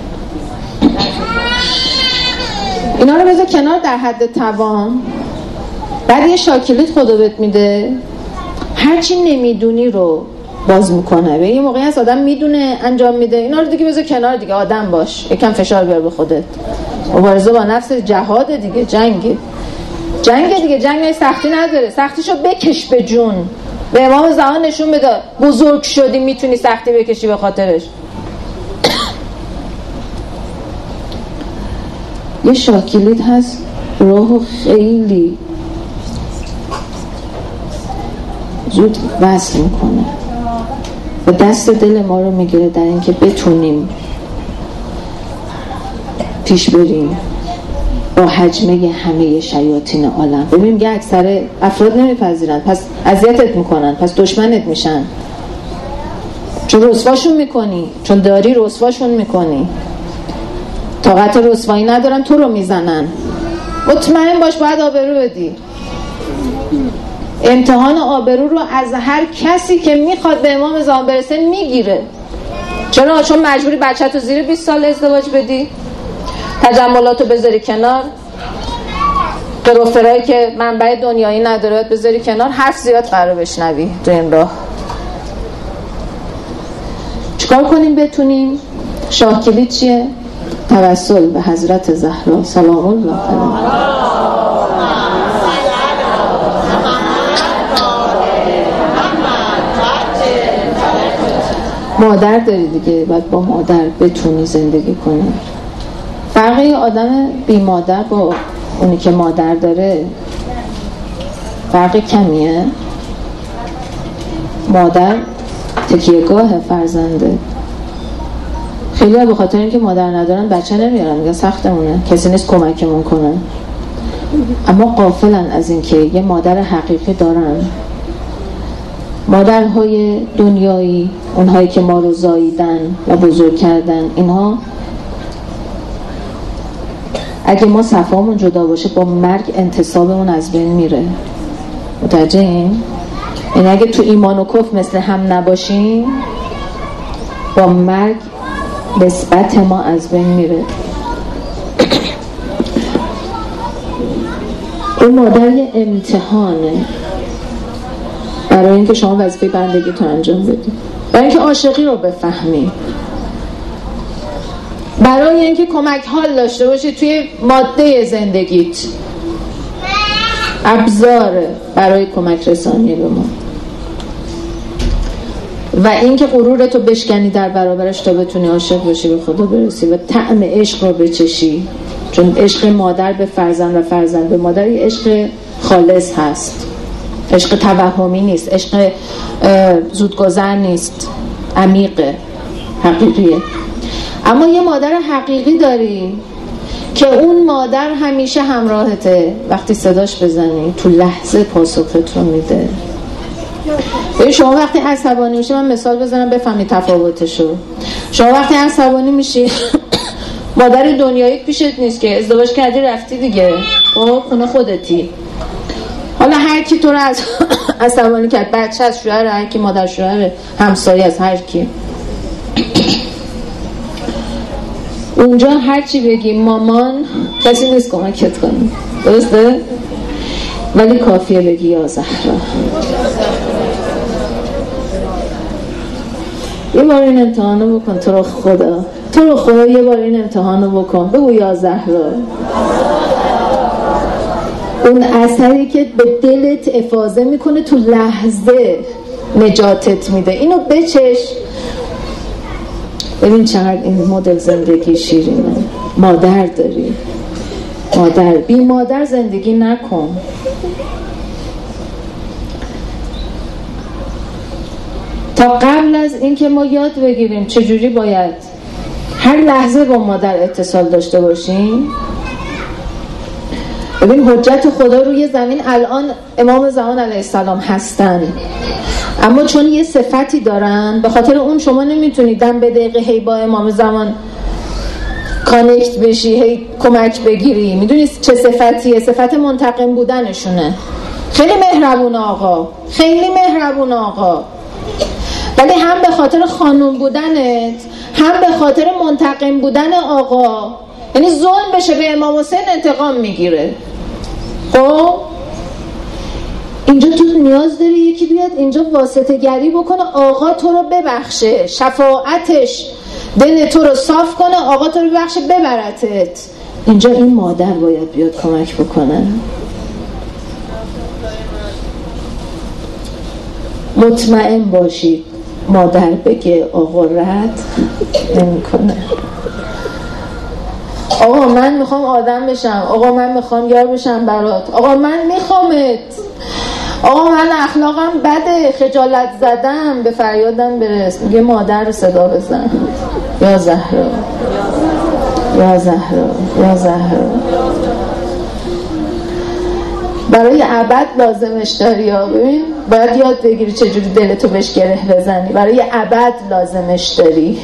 اینا رو بذار کنار در حد توان. بعد یه شاکلیت خدا بهت میده، هرچی نمیدونی رو باز میکنه. به یه موقعی هست آدم میدونه انجام میده، اینا رو دیگه بذار کنار، دیگه آدم باش، یکم فشار بیار به خودت. مبارزه با نفس جهاد دیگه، جنگه جنگ دیگه، جنگ های سختی نداره، سختیشو بکش به جون. به امام زمان نشون بده بزرگ شدی میتونی سختی بکشی به خاطرش. یه شاکلیت هست راهو خیلی زود وصل میکنه و دست دل ما رو میگیره در اینکه بتونیم پیش بریم با حجمه همه شیاطین عالم. ببینیم که اکثر افراد نمیپذیرن، پس اذیتت میکنن، پس دشمنت میشن، چون رسواشون میکنی، چون داری رسواشون میکنی، طاقت رسوایی ندارن، تو رو میزنن. مطمئن باش باید آبرو بدی. امتحان آبرو رو از هر کسی که میخواد به امام زمان برسه میگیره. چرا؟ چون مجبوری بچه تو زیر بیست سال ازدواج بدی، تجملاتو بذاری کنار، قروفرایی که منبع دنیایی نداره بذاری کنار، حرف زیاد قرار بشنوی تو این راه. چیکار کنیم بتونیم؟ شاه کلید چیه؟ توسل به حضرت زهرا سلام الله علیها. مادر داری دیگه، باید با مادر بتونی زندگی کنی. فرق یه آدم بی مادر با اونی که مادر داره فرق کمیه. مادر تکیهگاه فرزنده. خیلی ها به خاطر اینکه مادر ندارن بچه نمیارن، میگن سختمونه، کسی نیست کمکمون کنه. اما غافلن از اینکه یه مادر حقیقی دارن. مادرهای دنیایی، اونهایی که ما رو زاییدن و بزرگ کردن، اینها اگه ما صفامون جدا باشه با مرگ انتصابمون از بین میره. متوجه این؟ این اگه تو ایمان و کفر مثل هم نباشیم با مرگ نسبت ما از بین میره. این مادر یه امتحانه برای اینکه شما وظیفه بندگی تو انجام بدید، برای اینکه عاشقی رو بفهمی، برای اینکه کمک حال داشته باشی توی ماده زندگیت، ابزاره برای کمک رسانی به ما، و اینکه غرورتو بشکنی در برابرش تا بتونی عاشق باشی، به خدا برسی و طعم عشق رو بچشی. چون عشق مادر به فرزند و فرزند به مادر یه عشق خالص هست، عشق توهمی نیست، عشق زودگذر نیست، عمیقه، حقیقیه. اما یه مادر حقیقی داری که اون مادر همیشه همراهته، وقتی صداش بزنی تو لحظه پاسخت رو میده. ببین شما وقتی عصبانی میشی، من مثال بزنم بفهمی تفاوتشو. شما وقتی عصبانی میشی مادر دنیایی پیشت نیست که، ازدواج کردی رفتی دیگه، خب خونه خودتی. حالا هر کی تو رو از عصبانی کرد، بچه از شوهر، هر کی مادر شوهر، همسایه از هر کی، اونجا هر چی بگی مامان کسی نیست کمکت کنه، درسته؟ ولی کافیه بگی یا زهرا. یه بار این امتحانو بکن، تو رو خدا تو رو خدا یه بار این امتحانو بکن، بگو یا زهرا. اون اثری که به دلت افاضه میکنه تو لحظه نجاتت میده، اینو بچش. ببین چقدر این مدل زندگی شیرینه. مادر داری، مادر. بی مادر زندگی نکن. تا قبل از اینکه ما یاد بگیریم چجوری باید هر لحظه با مادر اتصال داشته باشیم، ببین حجت خدا روی زمین الان امام زمان علیه السلام هستن، اما چون یه صفتی دارن، به خاطر اون شما نمیتونی دم به دقیقه هی با امام زمان کانکت بشی، هی کمک بگیری. میدونی چه صفتیه؟ صفت منتقم بودنشونه. خیلی مهربون آقا، خیلی مهربون آقا، ولی هم به خاطر خانوم بودنت، هم به خاطر منتقم بودن آقا، یعنی ظلم بشه به امام حسین انتقام میگیره. خب اینجا تو نیاز داری یکی بیاد اینجا واسطه گری بکنه، آقا تو رو ببخشه، شفاعتش دل تو رو صاف کنه، آقا تو رو ببخشه ببرتت. اینجا این مادر باید بیاد کمک بکنه. مطمئن باشید مادر بگه آقا رد نمی‌کنه. آقا من میخوام آدم بشم، آقا من میخوام یار بشم برات، آقا من میخوامت، آقا من اخلاقم بده، خجالت زدم، به فریادم برس. میگه مادر رو صدا بزن، یا زهرا یا زهرا یا زهرا. برای ابد لازمش داری. یا ببین باید یاد بگیری چجوری دلتو بهش گره بزنی، برای ابد لازمش داری.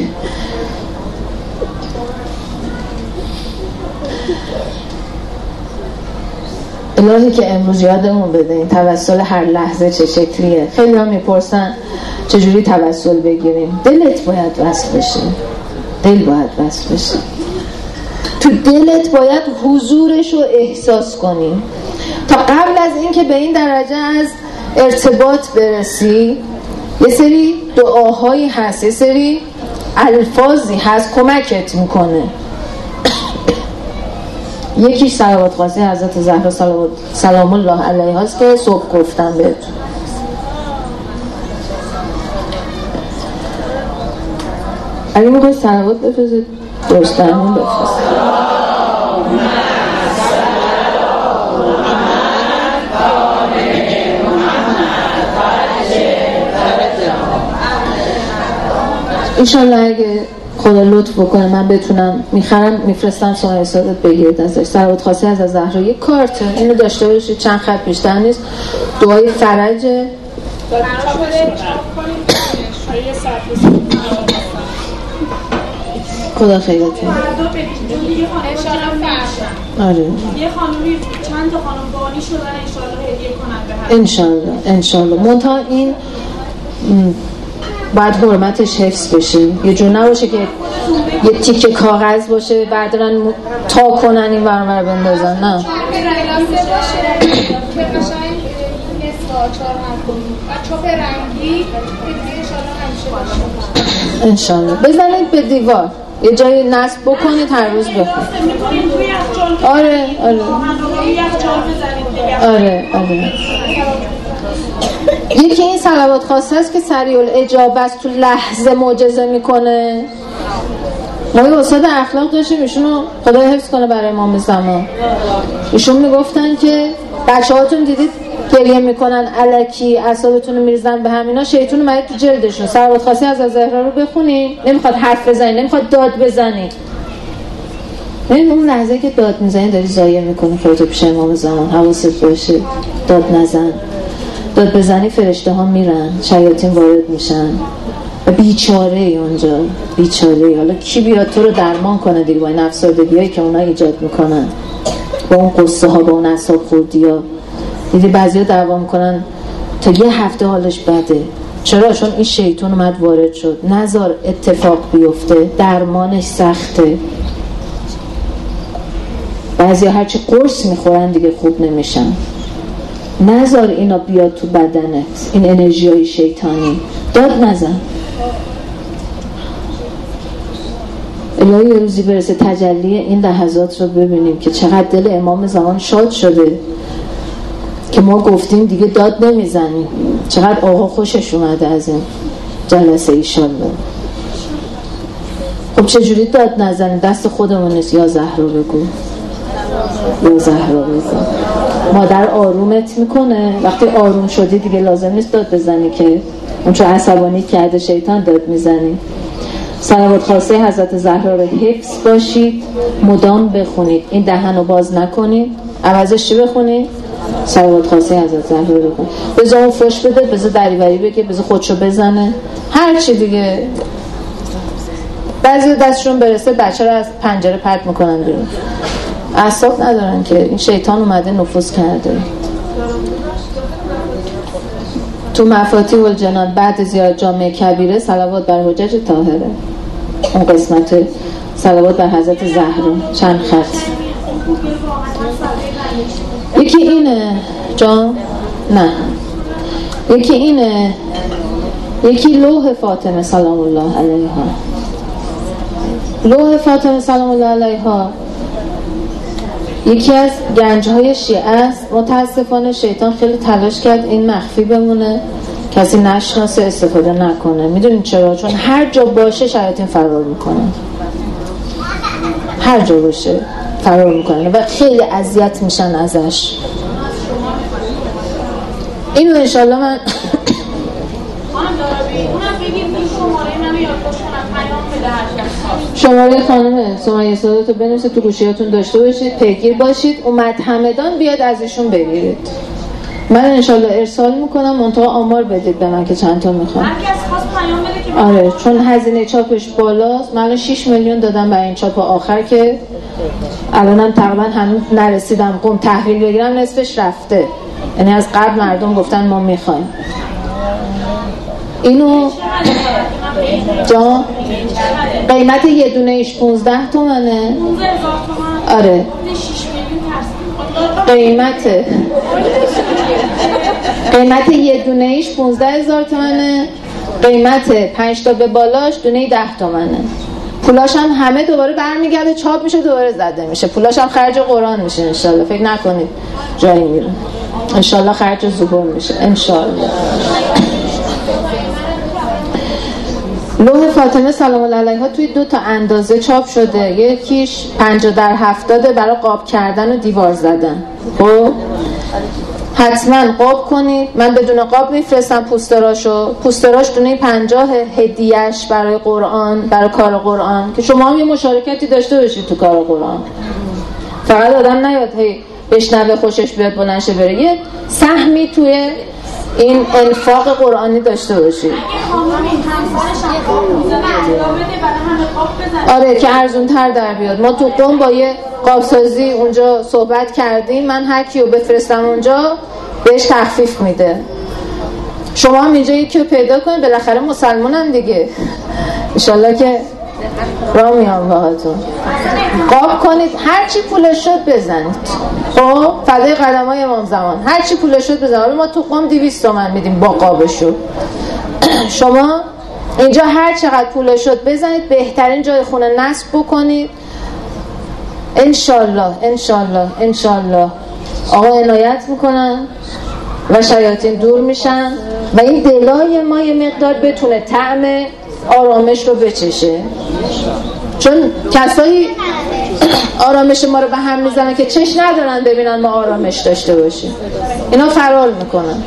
الهی که امروز یادمون بده این توسل هر لحظه چه شکلیه. خیلی ها میپرسن چجوری توسل بگیریم. دلت باید وصل بشه، دل باید وصل بشه، تو دلت باید حضورش رو احساس کنی. تا قبل از این که به این درجه از ارتباط برسی یه سری دعاهایی هست، یه سری الفاظی هست کمکت میکنه. یکیش صلوات خاصی حضرت زهرا سلام الله علیها است که صبح گفتم بهتون. اگه میخواید صلوات بفرستید درست درمون بفرستید. انشالله اگه خدا لطف بکنه من بتونم میخرم میفرستم سوال سادت بگیرید ازش. صلوات خاصی از زهرا یک کارته، اینو داشته باشید، چند خط بیشتر نیست. دعای فرجه. خدا خیرتون. آره. یه خانومی چند تا خانم بانی شدن انشالله هدیه کنن به هر. انشالله انشالله. منتها این باید حرمتش حفظ بشه، یه جور نباشه که یه تیکه کاغذ باشه بردارن تا کنن این ورمر بندازن. نه انشالله. بزنید به دیوار، یه جایی نصب بکنید هر روز بخونید. آره آره آره آره. یکی این صلوات خاصه است که سریع الاجابه است، تو لحظه معجزه میکنه. ما یه استاد اخلاق داشتیم، ایشونو خدا حفظ کنه برای امام زمان، ایشون میگفتن که بچه هاتون دیدید گریه میکنن الکی اعصابتون رو میریزن به همینا، شیطون اومده تو جلدشون. صلوات خاصی از زهرا رو بخونی، نمیخواد حرف بزنی، نمیخواد داد بزنی. ببین اون لحظه که داد میزنی داری ضایع میکنی خودتو پیش امام زمان. حواست باشه داد نزن. داد بزنی فرشته ها میرن، شیاطین وارد میشن و بیچاره ای اونجا، بیچاره ای. حالا کی بیاد تو رو درمان کنه دیگه با این افسردگی هایی که اونا ایجاد میکنن، با اون قصه ها، با اون اعصاب خوردی ها. دیدی بعضی ها دعوا میکنن تا یه هفته حالش بده. چرا؟ چون این شیطان اومد وارد شد. نذار اتفاق بیفته، درمانش سخته. بعضی ها هرچی قرص میخورن دیگه خوب نمیشن. نذار اینا بیاد تو بدنت، این انرژی های شیطانی. داد نزن. الهی یه روزی برسه تجلی این لحظات رو ببینیم که چقدر دل امام زمان شاد شده که ما گفتیم دیگه داد نمیزنیم. چقدر آقا خوشش اومده از این جلسه ایشالله. خب چجوری داد نزنیم؟ دست خودمون نیست. یا زهرا بگو، یا زهرا بگو. مادر آرومت میکنه. وقتی آروم شدی دیگه لازم نیست داد بزنی که اون چون عصبانی کرده شیطان داد میزنی. صلوات خاصه حضرت زهرا رو حفظ باشید، مدام بخونید، این دهن رو باز نکنید. عوضش چی بخونید؟ صلوات خاصه حضرت زهرا رو بخونید. بذار فوش بده، بذار دریوری بگه، بذار خودشو بزنه، هر چی دیگه. بعضی دستشون برسه بچه رو از پنجره پرت میکنن بیرون. اعصاب ندارن که این شیطان اومده نفوذ کرده. تو مفاتیح الجنان بعد زیارت جامع کبیره صلوات بر حجج طاهره، اون قسمت صلوات بر حضرت زهرا چند خط. یکی اینه جان نه، یکی اینه، یکی لوح فاطمه سلام الله علیها. لوح فاطمه سلام الله علیها یکی از گنجهای شیعه است. متاسفانه شیطان خیلی تلاش کرد این مخفی بمونه، کسی نشناسه، استفاده نکنه. میدونید چرا؟ چون هر جا باشه شیاطین فرار میکنه، هر جا باشه فرار میکنه و خیلی اذیت میشن ازش. اینو انشالله من شماره خانم سمیه سادات رو بنویسید تو گوشیاتون داشته باشید، پیگیر باشید. اومد همدان بیاد از ایشون بگیرید. من انشالله ارسال میکنم، منتها آمار بدید به من که چند تا میخوام. هر کس خواست پیام بده که آره، چون هزینه چاپش بالاست. من شش میلیون دادم برای این چاپ آخر که الانم تقریبا هنوز نرسیدم قم تحویل بگیرم، نصفش رفته. یعنی از قبل مردم گفتن ما میخوایم اینو. جا قیمت یه دونه ایش پونزده تومنه. آره قیمت قیمت یه دونه ایش پونزده هزار تومنه. قیمت پنج تا به بالاش دونه ده تومنه. پولاش هم همه دوباره برمیگرده چاپ میشه، دوباره زده میشه. پولاش هم خرج قرآن میشه انشالله. فکر نکنید جایی میره، انشالله خرج ظهور میشه انشالله. لوح فاطمه سلام الله علیها توی دو تا اندازه چاپ شده. یکیش پنجاه در هفتاده برای قاب کردن و دیوار زدن. خب حتما قاب کنید. من بدون قاب میفرستم پوستراشو. پوستراش دونه پنجاه هدیهش برای قرآن، برای کار قرآن، که شما هم یه مشارکتی داشته باشید تو کار قرآن. فقط آدم نیاد هی بشنوه خوشش بیاد بلنشه بره. یه سهمی توی این انفاق قرآنی داشته باشید. آره که ارزون تر در بیاد. ما تو قم با یه قابسازی اونجا صحبت کردیم. من هر کیو بفرستم اونجا بهش تخفیف میده. شما هم اینجا یکی رو پیدا کنید، بالاخره مسلمانن دیگه، انشالله که راه میام باهاتون. قاب کنید، هر چی پولش شد بزنید. خب فدای قدمای امام زمان، هر چی پولش شد بزنید. ما تو قم دویست تومن میدیم با قابشو. شما اینجا هر چقدر پولش شد بزنید، بهترین جای خونه نصب بکنید. انشالله انشالله انشالله آقا عنایت میکنن و شیاطین دور میشن و این دلای ما یه مقدار بتونه طعم آرامش رو بچشه. چون کسایی آرامش ما رو به هم میزنن که چش ندارن ببینن ما آرامش داشته باشیم، اینا فرار میکنن.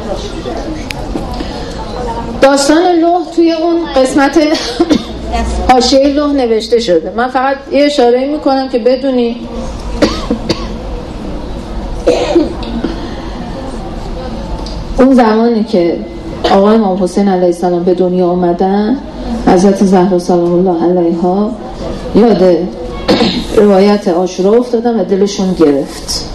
داستان لوح توی اون قسمت حاشیه لوح نوشته شده. من فقط یه اشاره میکنم که بدونی اون زمانی که آقای امام حسین علیه السلام به دنیا آمدن، حضرت زهرا سلام الله علیها یاد روایت عاشورا افتادن و دلشون گرفت.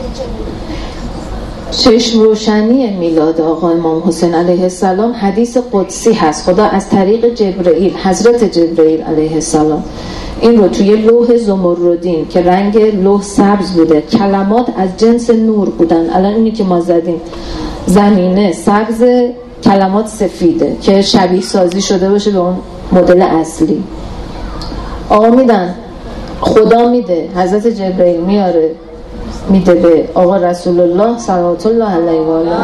چشم روشنی میلاد آقای امام حسین علیه السلام حدیث قدسی هست. خدا از طریق جبرئیل، حضرت جبرئیل علیه السلام، این رو توی لوح زمردین که رنگ لوح سبز بوده، کلمات از جنس نور بودن. الان اینی که ما زدیم زمینه سبز، کلمات سفیده که شبیه سازی شده باشه به اون مدل اصلی. آقا میدن، خدا میده، حضرت جبرئیل میاره میده به آقا رسول الله صلوات الله علیه و آله.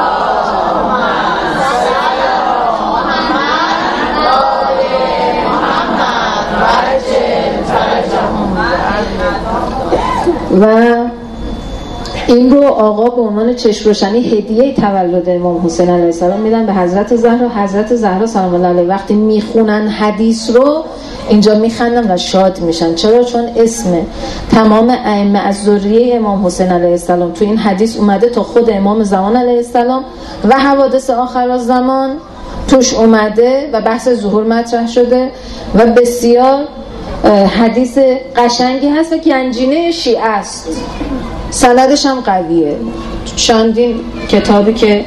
و این رو آقا به عنوان چشم روشنی هدیه تولد امام حسین علیه السلام میدن به حضرت زهرا. حضرت زهرا سلام الله علیها وقتی میخونن حدیث رو اینجا میخندن و شاد میشن. چرا؟ چون اسم تمام ائمه از ذریه امام حسین علیه السلام تو این حدیث اومده، تا خود امام زمان علیه السلام و حوادث آخر زمان توش اومده و بحث ظهور مطرح شده و بسیار حدیث قشنگی هست و گنجینه شیعه است. سندش هم قویه. چندین کتابی که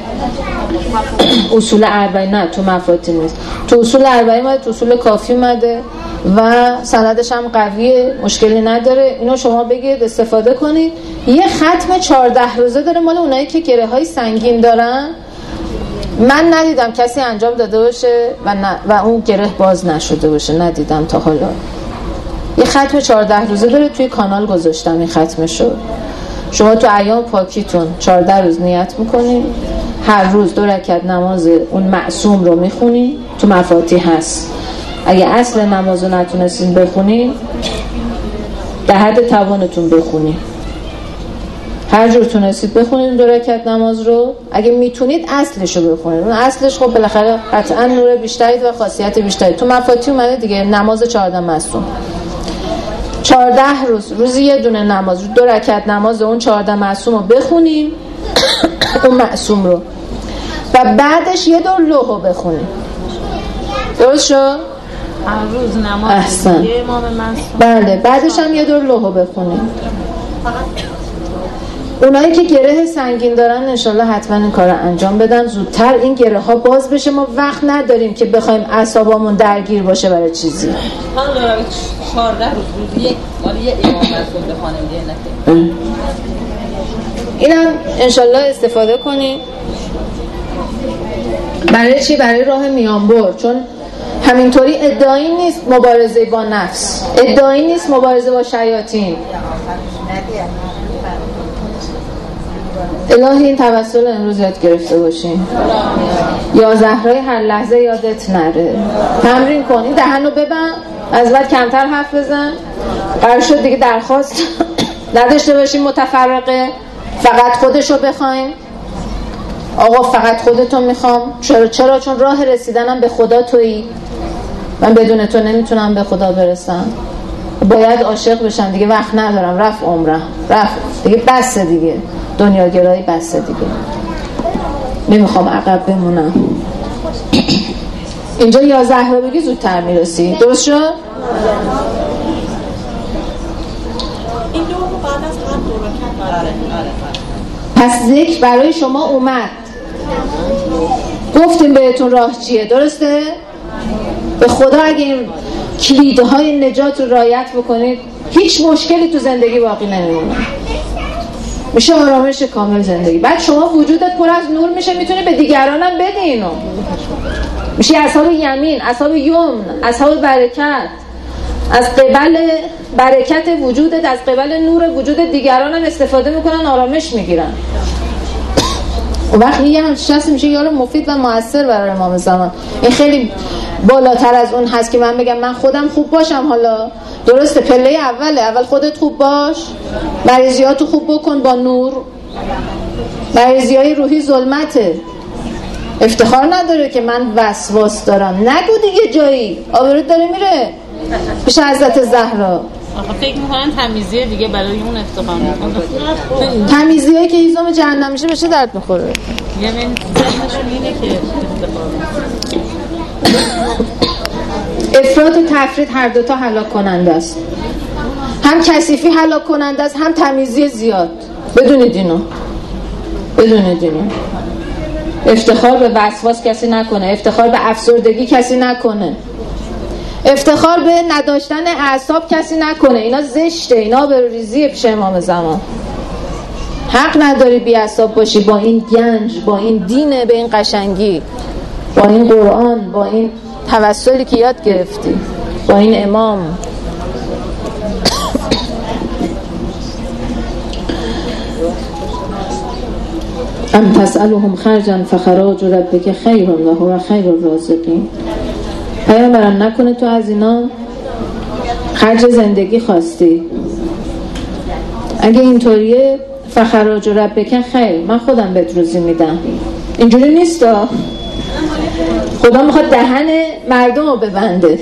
اصول اربعین، نه تو مفاتیح نیست، تو اصول اربعین اومده، تو اصول کافی اومده و سندش هم قویه، مشکلی نداره. اینو شما بگید استفاده کنید. یه ختم چهارده روزه داره مال اونایی که گره های سنگین دارن. من ندیدم کسی انجام داده باشه و, نه و اون گره باز نشده باشه، ندیدم تا حالا. یه ختم چهارده روزه داره، توی کانال گذاشتم این ختمشو. شما تو ایام پاکیتون چهارده روز نیت میکنین، هر روز دو رکعت نماز اون معصوم رو میخونین، تو مفاتیح هست. اگه اصل نماز رو نتونستین بخونین، در حد توانتون بخونین، هر جور تونستید بخونید دو رکعت نماز رو. اگه میتونید اصلش رو بخونید، اون اصلش خب بالاخره قطعا نور بیشتری و خاصیت بیشتری. تو مفاتیح اومده دیگه، نماز چهارده معصوم، چهارده روز روزی یه دونه نماز، دو رکعت نماز اون چهارده معصوم رو بخونیم اون معصوم رو، و بعدش یه دور لوحو بخونیم. درست شد؟ هر روز نماز احسن. یه امام معصوم. بله، بعدش هم یه دور لوحو بخونیم. اونایی که گره سنگین دارن انشالله حتما این کار رو انجام بدن، زودتر این گره ها باز بشه. ما وقت نداریم که بخوایم اعصابمون درگیر باشه برای چیزی. حالا چهارده روز روزی یک مالی یه امام معصوم بخوانیم دیگه نکنیم. اینم انشالله استفاده کنیم. برای چی؟ برای راه میانبر. چون همینطوری ادعایی نیست مبارزه با نفس، ادعایی نیست مبارزه با شیاطین. الهی این توسل امروز یاد گرفته باشیم. یا زهرای هر لحظه یادت نره. تمرین کنی، دهنو ببند، از بعد کمتر حرف بزن. قرار شد دیگه درخواست نداشته باشیم متفرقه، فقط خودشو بخوایم. آقا فقط خودتو میخوام. چرا؟ چرا؟ چون راه رسیدنم به خدا تویی. من بدون تو نمیتونم به خدا برسم. باید عاشق بشم دیگه، وقت ندارم، رفت عمرم، رفت دیگه، بسه دیگه، دنیا گرایی بسه دیگه، نمیخوام عقب بمونم. اینجا یازده رو بگی زودتر میرسی. درست شد؟ این دو بعد از هر دو رکعت. پس ذکر برای شما اومد، گفتیم بهتون راه چیه. درسته؟ به خدا اگه این کلیدهای نجات رو رعایت بکنید، هیچ مشکلی تو زندگی باقی نمیمونه، میشه آرامش کامل زندگی. بعد شما وجودت پر از نور میشه، میتونی به دیگرانم بدی اینو. میشه اصحاب یمین، اصحاب یمن، اصحاب برکت. از قبل برکت وجودت، از قبل نور وجود دیگرانم استفاده میکنن، آرامش میگیرن. و وقتی یه همچنین میشه یارو مفید و موثر برای امام زمان. این خیلی بالاتر از اون هست که من بگم من خودم خوب باشم. حالا درسته پله اوله، اول خودت خوب باش، مریضیاتو خوب بکن با نور. مریضیای روحی ظلمته، افتخار نداره که من وسواس دارم. نگو دیگه جایی، آبروت داره میره پیش حضرت زهرا. آخه فکر میکنن تمیزیه دیگه برای اون افتخار میکنن. تمیزیه که هیزم جهنم میشه بشه درد میخوره. یعنی ذهنشون اینه که افراط و تفرید هر دوتا هلاک کننده است. هم کثیفی هلاک کننده است، هم تمیزی زیاد. بدونید اینو، بدونید اینو. افتخار به وسواس کسی نکنه، افتخار به افسردگی کسی نکنه، افتخار به نداشتن اعصاب کسی نکنه. اینا زشته، اینا به ریزی پیش امام زمان. حق نداری بی اعصاب باشی با این گنج، با این دین به این قشنگی، با این قرآن، با این توسلی که یاد گرفتی، با این امام. ام تسألهم خرجا فخراج ربک خیر و هو خیر الرازقین. پیامبرم نکنه تو از اینا خرج زندگی خواستی. اگه اینطوریه فخراج ربک خیر، من خودم بهت روزی میدم. اینجوری نیستا. خدا میخواد دهن مردم رو ببنده،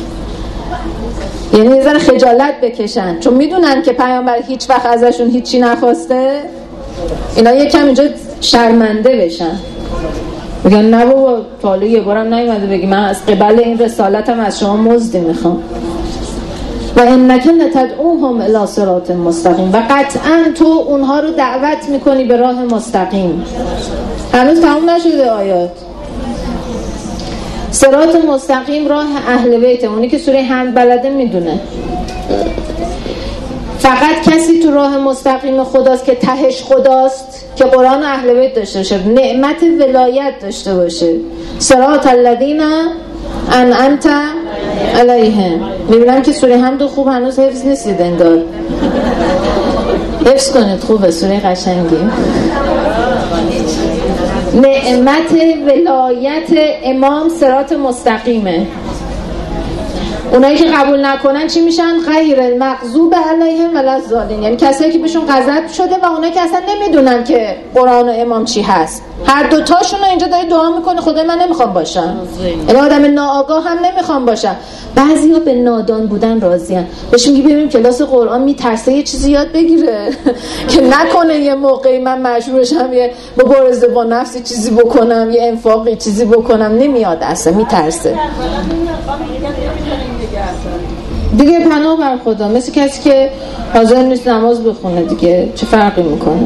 یعنی یه ذره خجالت بکشن، چون میدونن که پیامبر هیچ وقت ازشون هیچی نخواسته. اینا یکم اینجا شرمنده بشن، بگن نه بابا تا حالا یه بارم نیومده بگی من از قبل این رسالتم از شما مزدی میخوام. و انک لتدعوهم الی صراط مستقیم، و قطعا تو اونها رو دعوت میکنی به راه مستقیم. هنوز تموم نشده آیات. صراط مستقیم راه اهل بیت، اونی که سوره حمد بلده میدونه. فقط کسی تو راه مستقیم خداست که تهش خداست که قرآن اهل بیت داشته باشه، نعمت ولایت داشته باشه. صراط الذین انعمت علیهم. میبینم که سوره حمد خوب هنوز حفظ نیستید اندار، حفظ کنید، خوبه، سوره قشنگی. نعمت ولایت امام صراط مستقیمه. اونایی که قبول نکنن چی میشن؟ غیر المغضوب علیهم ولا الضالین، یعنی کسایی که بهشون غضب شده و اونایی که اصلا نمیدونن که قرآن و امام چی هست. هر دو تاشون رو اینجا داری دعا میکنه خدای من نمیخوام باشم. یعنی آدم ناآگاه هم نمیخوام باشم. بعضیا به نادان بودن راضیان. بهش میگی ببین کلاس قرآن میترسه یه چیزی یاد بگیره که نکنه یه موقعی من مجبورشم یه مبارزه با نفسی چیزی بکنم، یه انفاقی چیزی بکنم، نمیاد اصلا، میترسه. دیگه پناه بر خدا، مثل کسی که حاضر نیست نماز بخونه دیگه، چه فرقی میکنه؟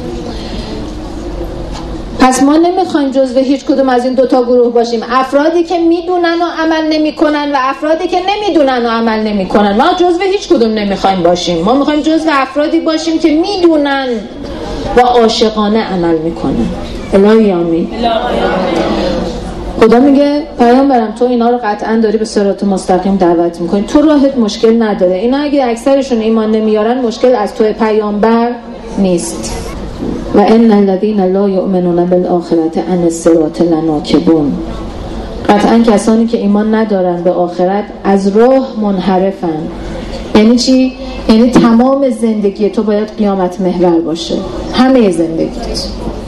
پس ما نمیخوایم جزو هیچ کدوم از این دوتا گروه باشیم، افرادی که میدونن و عمل نمیکنن و افرادی که نمیدونن و عمل نمیکنن. ما جزو هیچ کدوم نمیخوایم باشیم، ما میخوایم جزو افرادی باشیم که میدونن و عاشقانه عمل میکنن. الهی آمین. خدا میگه پیامبرم تو اینا رو قطعا داری به صراط مستقیم دعوت میکنی، تو راهت مشکل نداره. اینا اگه اکثرشون ایمان نمیارن مشکل از تو پیامبر نیست. و ان الذين لا يؤمنون بالآخرة عن الصراط لناکبون. قطعا کسانی که ایمان ندارن به آخرت از راه منحرفن. یعنی چی؟ یعنی تمام زندگی تو باید قیامت محور باشه، همه زندگیت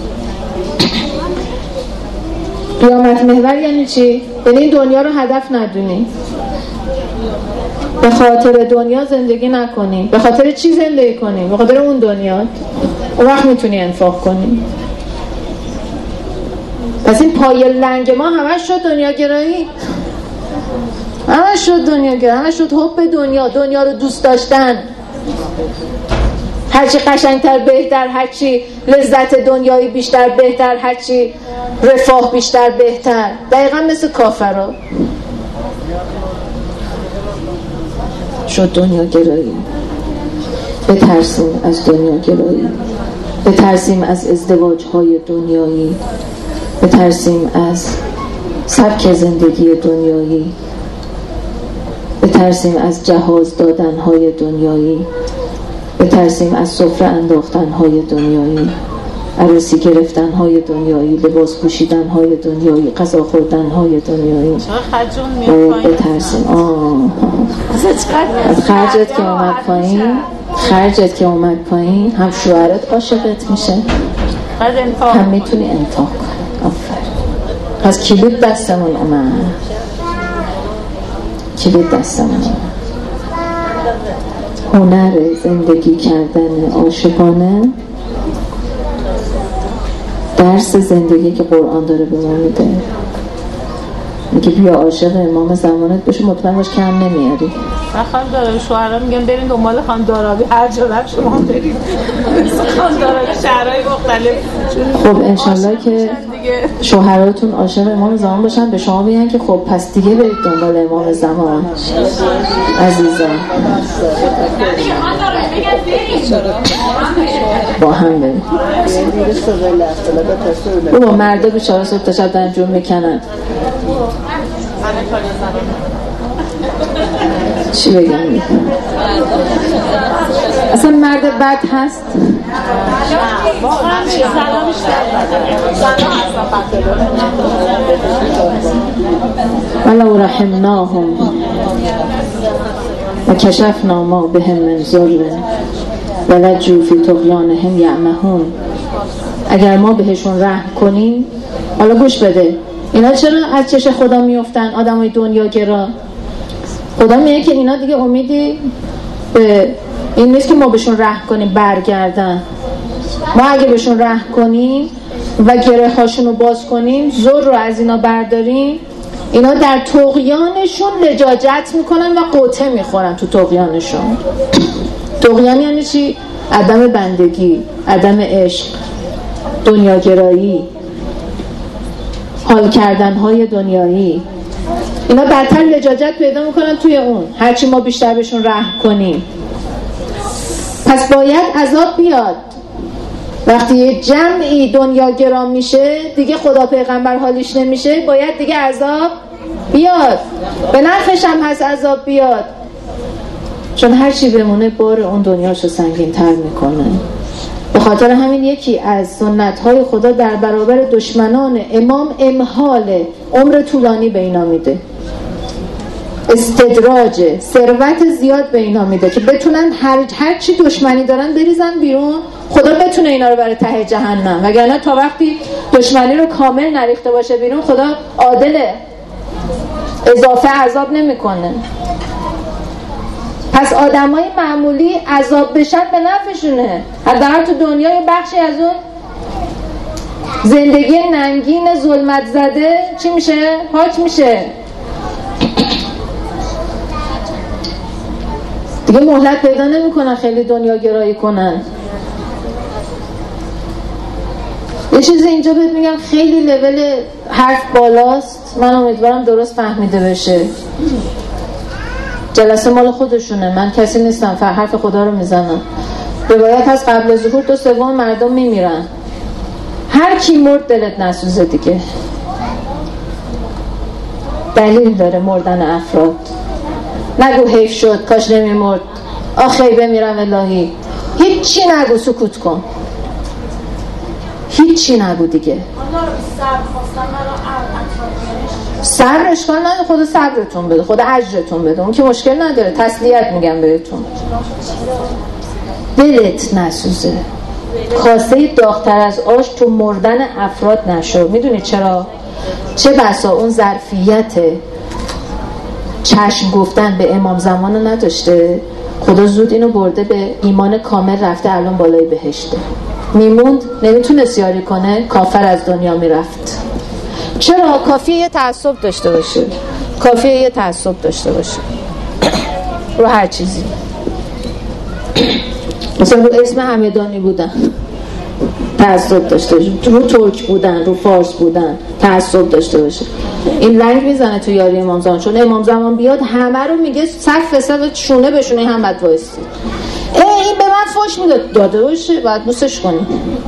قیامت محور. یعنی چی؟ یعنی این دنیا رو هدف ندونی، به خاطر دنیا زندگی نکنی. به خاطر چی زندگی کنی؟ به خاطر اون دنیا. اون وقت میتونی انفاق کنی. پس این پای لنگ ما همش شد دنیاگرایی، همش شد دنیاگرایی، همش شد حب دنیا، دنیا رو دوست داشتن. هرچی قشنگتر بهتر، هرچی لذت دنیایی بیشتر بهتر، هرچی رفاه بیشتر بهتر. دقیقا مثل کافرها شد دنیاگرایی. بترسیم از دنیاگرایی، بترسیم از ازدواج‌های دنیایی، بترسیم از سبک زندگی دنیایی، بترسیم از جهاز دادن‌های دنیایی، بترسیم از سفره انداختن‌های دنیایی، عروسی گرفتن‌های دنیایی، لباس پوشیدن‌های دنیایی، غذا خوردن‌های دنیایی. باید بترسیم. آه از خرجت که اومد پایین، خرجت که اومد پایین، هم شوهرت عاشقت میشه، هم میتونی انفاق کنی. آفرین. پس کلید دستمون اومد، کلید دستمون اومد. هنر زندگی کردن عاشقانه درس زندگی که قرآن داره به ما میده. میگه بیا عاشق امام زمانت بشو، مطمئن باش کم نمیاری. خانم داره شوهرها میگن برین دنبال خانم دارابی، هر جا رفت شما برید خانم دارابی شهرهای مختلف. خب انشالله که شوهراتون عاشق امام زمان باشن، به شما بگن که خب پس دیگه برید دنبال امام زمان عزیزان، با هم برید. با مرده به چهار صبح تا شب دارن جون میکنن. چی بگم؟ اصلا مرد بد هست؟ ولو رحمناهم و کشفنا ما بهم من ضر ولجوا فی طغیانهم یعمهون. اگر ما بهشون رحم کنیم، حالا گوش بده، اینا چرا از چش خدا میافتن؟ آدمای دنیاگرا. خدا میگه که اینا دیگه امیدی به این نیست که ما بهشون رحم کنیم برگردن. ما اگه بهشون رحم کنیم و گره هاشون رو باز کنیم، زور رو از اینا برداریم، اینا در طغیانشون لجاجت میکنن و قوطه میخورن تو طغیانشون. طغیان یعنی چی؟ عدم بندگی، عدم عشق، دنیاگرایی، حال کردنهای دنیایی، اینا بدتر لجاجت پیدا میکنن توی اون، هرچی ما بیشتر بهشون رحم کنیم. پس باید عذاب بیاد. وقتی یه جمعی دنیا گرام میشه دیگه خدا پیغمبر حالیش نمیشه، باید دیگه عذاب بیاد. به نفعش هم هست عذاب بیاد، چون هرچی بمونه بار اون دنیاشو سنگین تر میکنه. به خاطر همین یکی از سنت‌های خدا در برابر دشمنان امام امهال عمر طولانی به اینا میده، استدراج ثروت زیاد به اینا میده که بتونن هر هر چی دشمنی دارن بریزن بیرون، خدا بتونه اینا رو برای ته جهنم. وگرنه تا وقتی دشمنی رو کامل نریخته باشه بیرون، خدا عادله، اضافه عذاب نمیکنه. پس آدمای معمولی عذاب بشن به نفعشونه، حداقل تو دنیا یه بخشی از اون زندگی ننگین ظلمت زده چی میشه؟ پاک میشه. دیگه مهلت پیدا نمیکنن خیلی دنیا گرایی کنن. یه چیزی اینجا بهت میگم، خیلی لول حرف بالاست، من امیدوارم درست فهمیده بشه. جلسه مال خودشونه، من کسی نیستم، فقط حرف خدا رو میزنم. روایت هست قبل از ظهور دو سوم مردم میمیرن. هر کی مرد دلت نسوزه دیگه، دلیل داره مردن افراد. نگو حیف شد کاش نمیمرد، آخی بمیرم الهی، هیچی نگو، سکوت کن، هیچی نگو دیگه. صبر اشکال نداره، خدا صبرتون بده، خدا اجرتون بده، اون که مشکل نداره، تسلیت میگم بهتون. دلت نسوزه، کاسه داغ‌تر از آش تو مردن افراد نشو. میدونی چرا؟ چه بسا اون ظرفیت چشم گفتن به امام زمان رو نداشته، خدا زود اینو برده به ایمان کامل، رفته الان بالای بهشته. میموند نمیتونه سیاری کنه، کافر از دنیا میرفت. چرا؟ کافیه یه تعصب داشته باشه، کافیه یه تعصب داشته باشه رو هر چیزی. مثلا رو اسم همدانی بودن تعصب داشته باشه، رو ترک بودن، رو فارس بودن تعصب داشته باشه. این رنگ میزنه تو یاری امام زمان، چون امام زمان بیاد همه رو میگه صف حساب شونه به شونه هم بد وایسی. این به من فوش میداد، داده باشه باید بوسش کنی.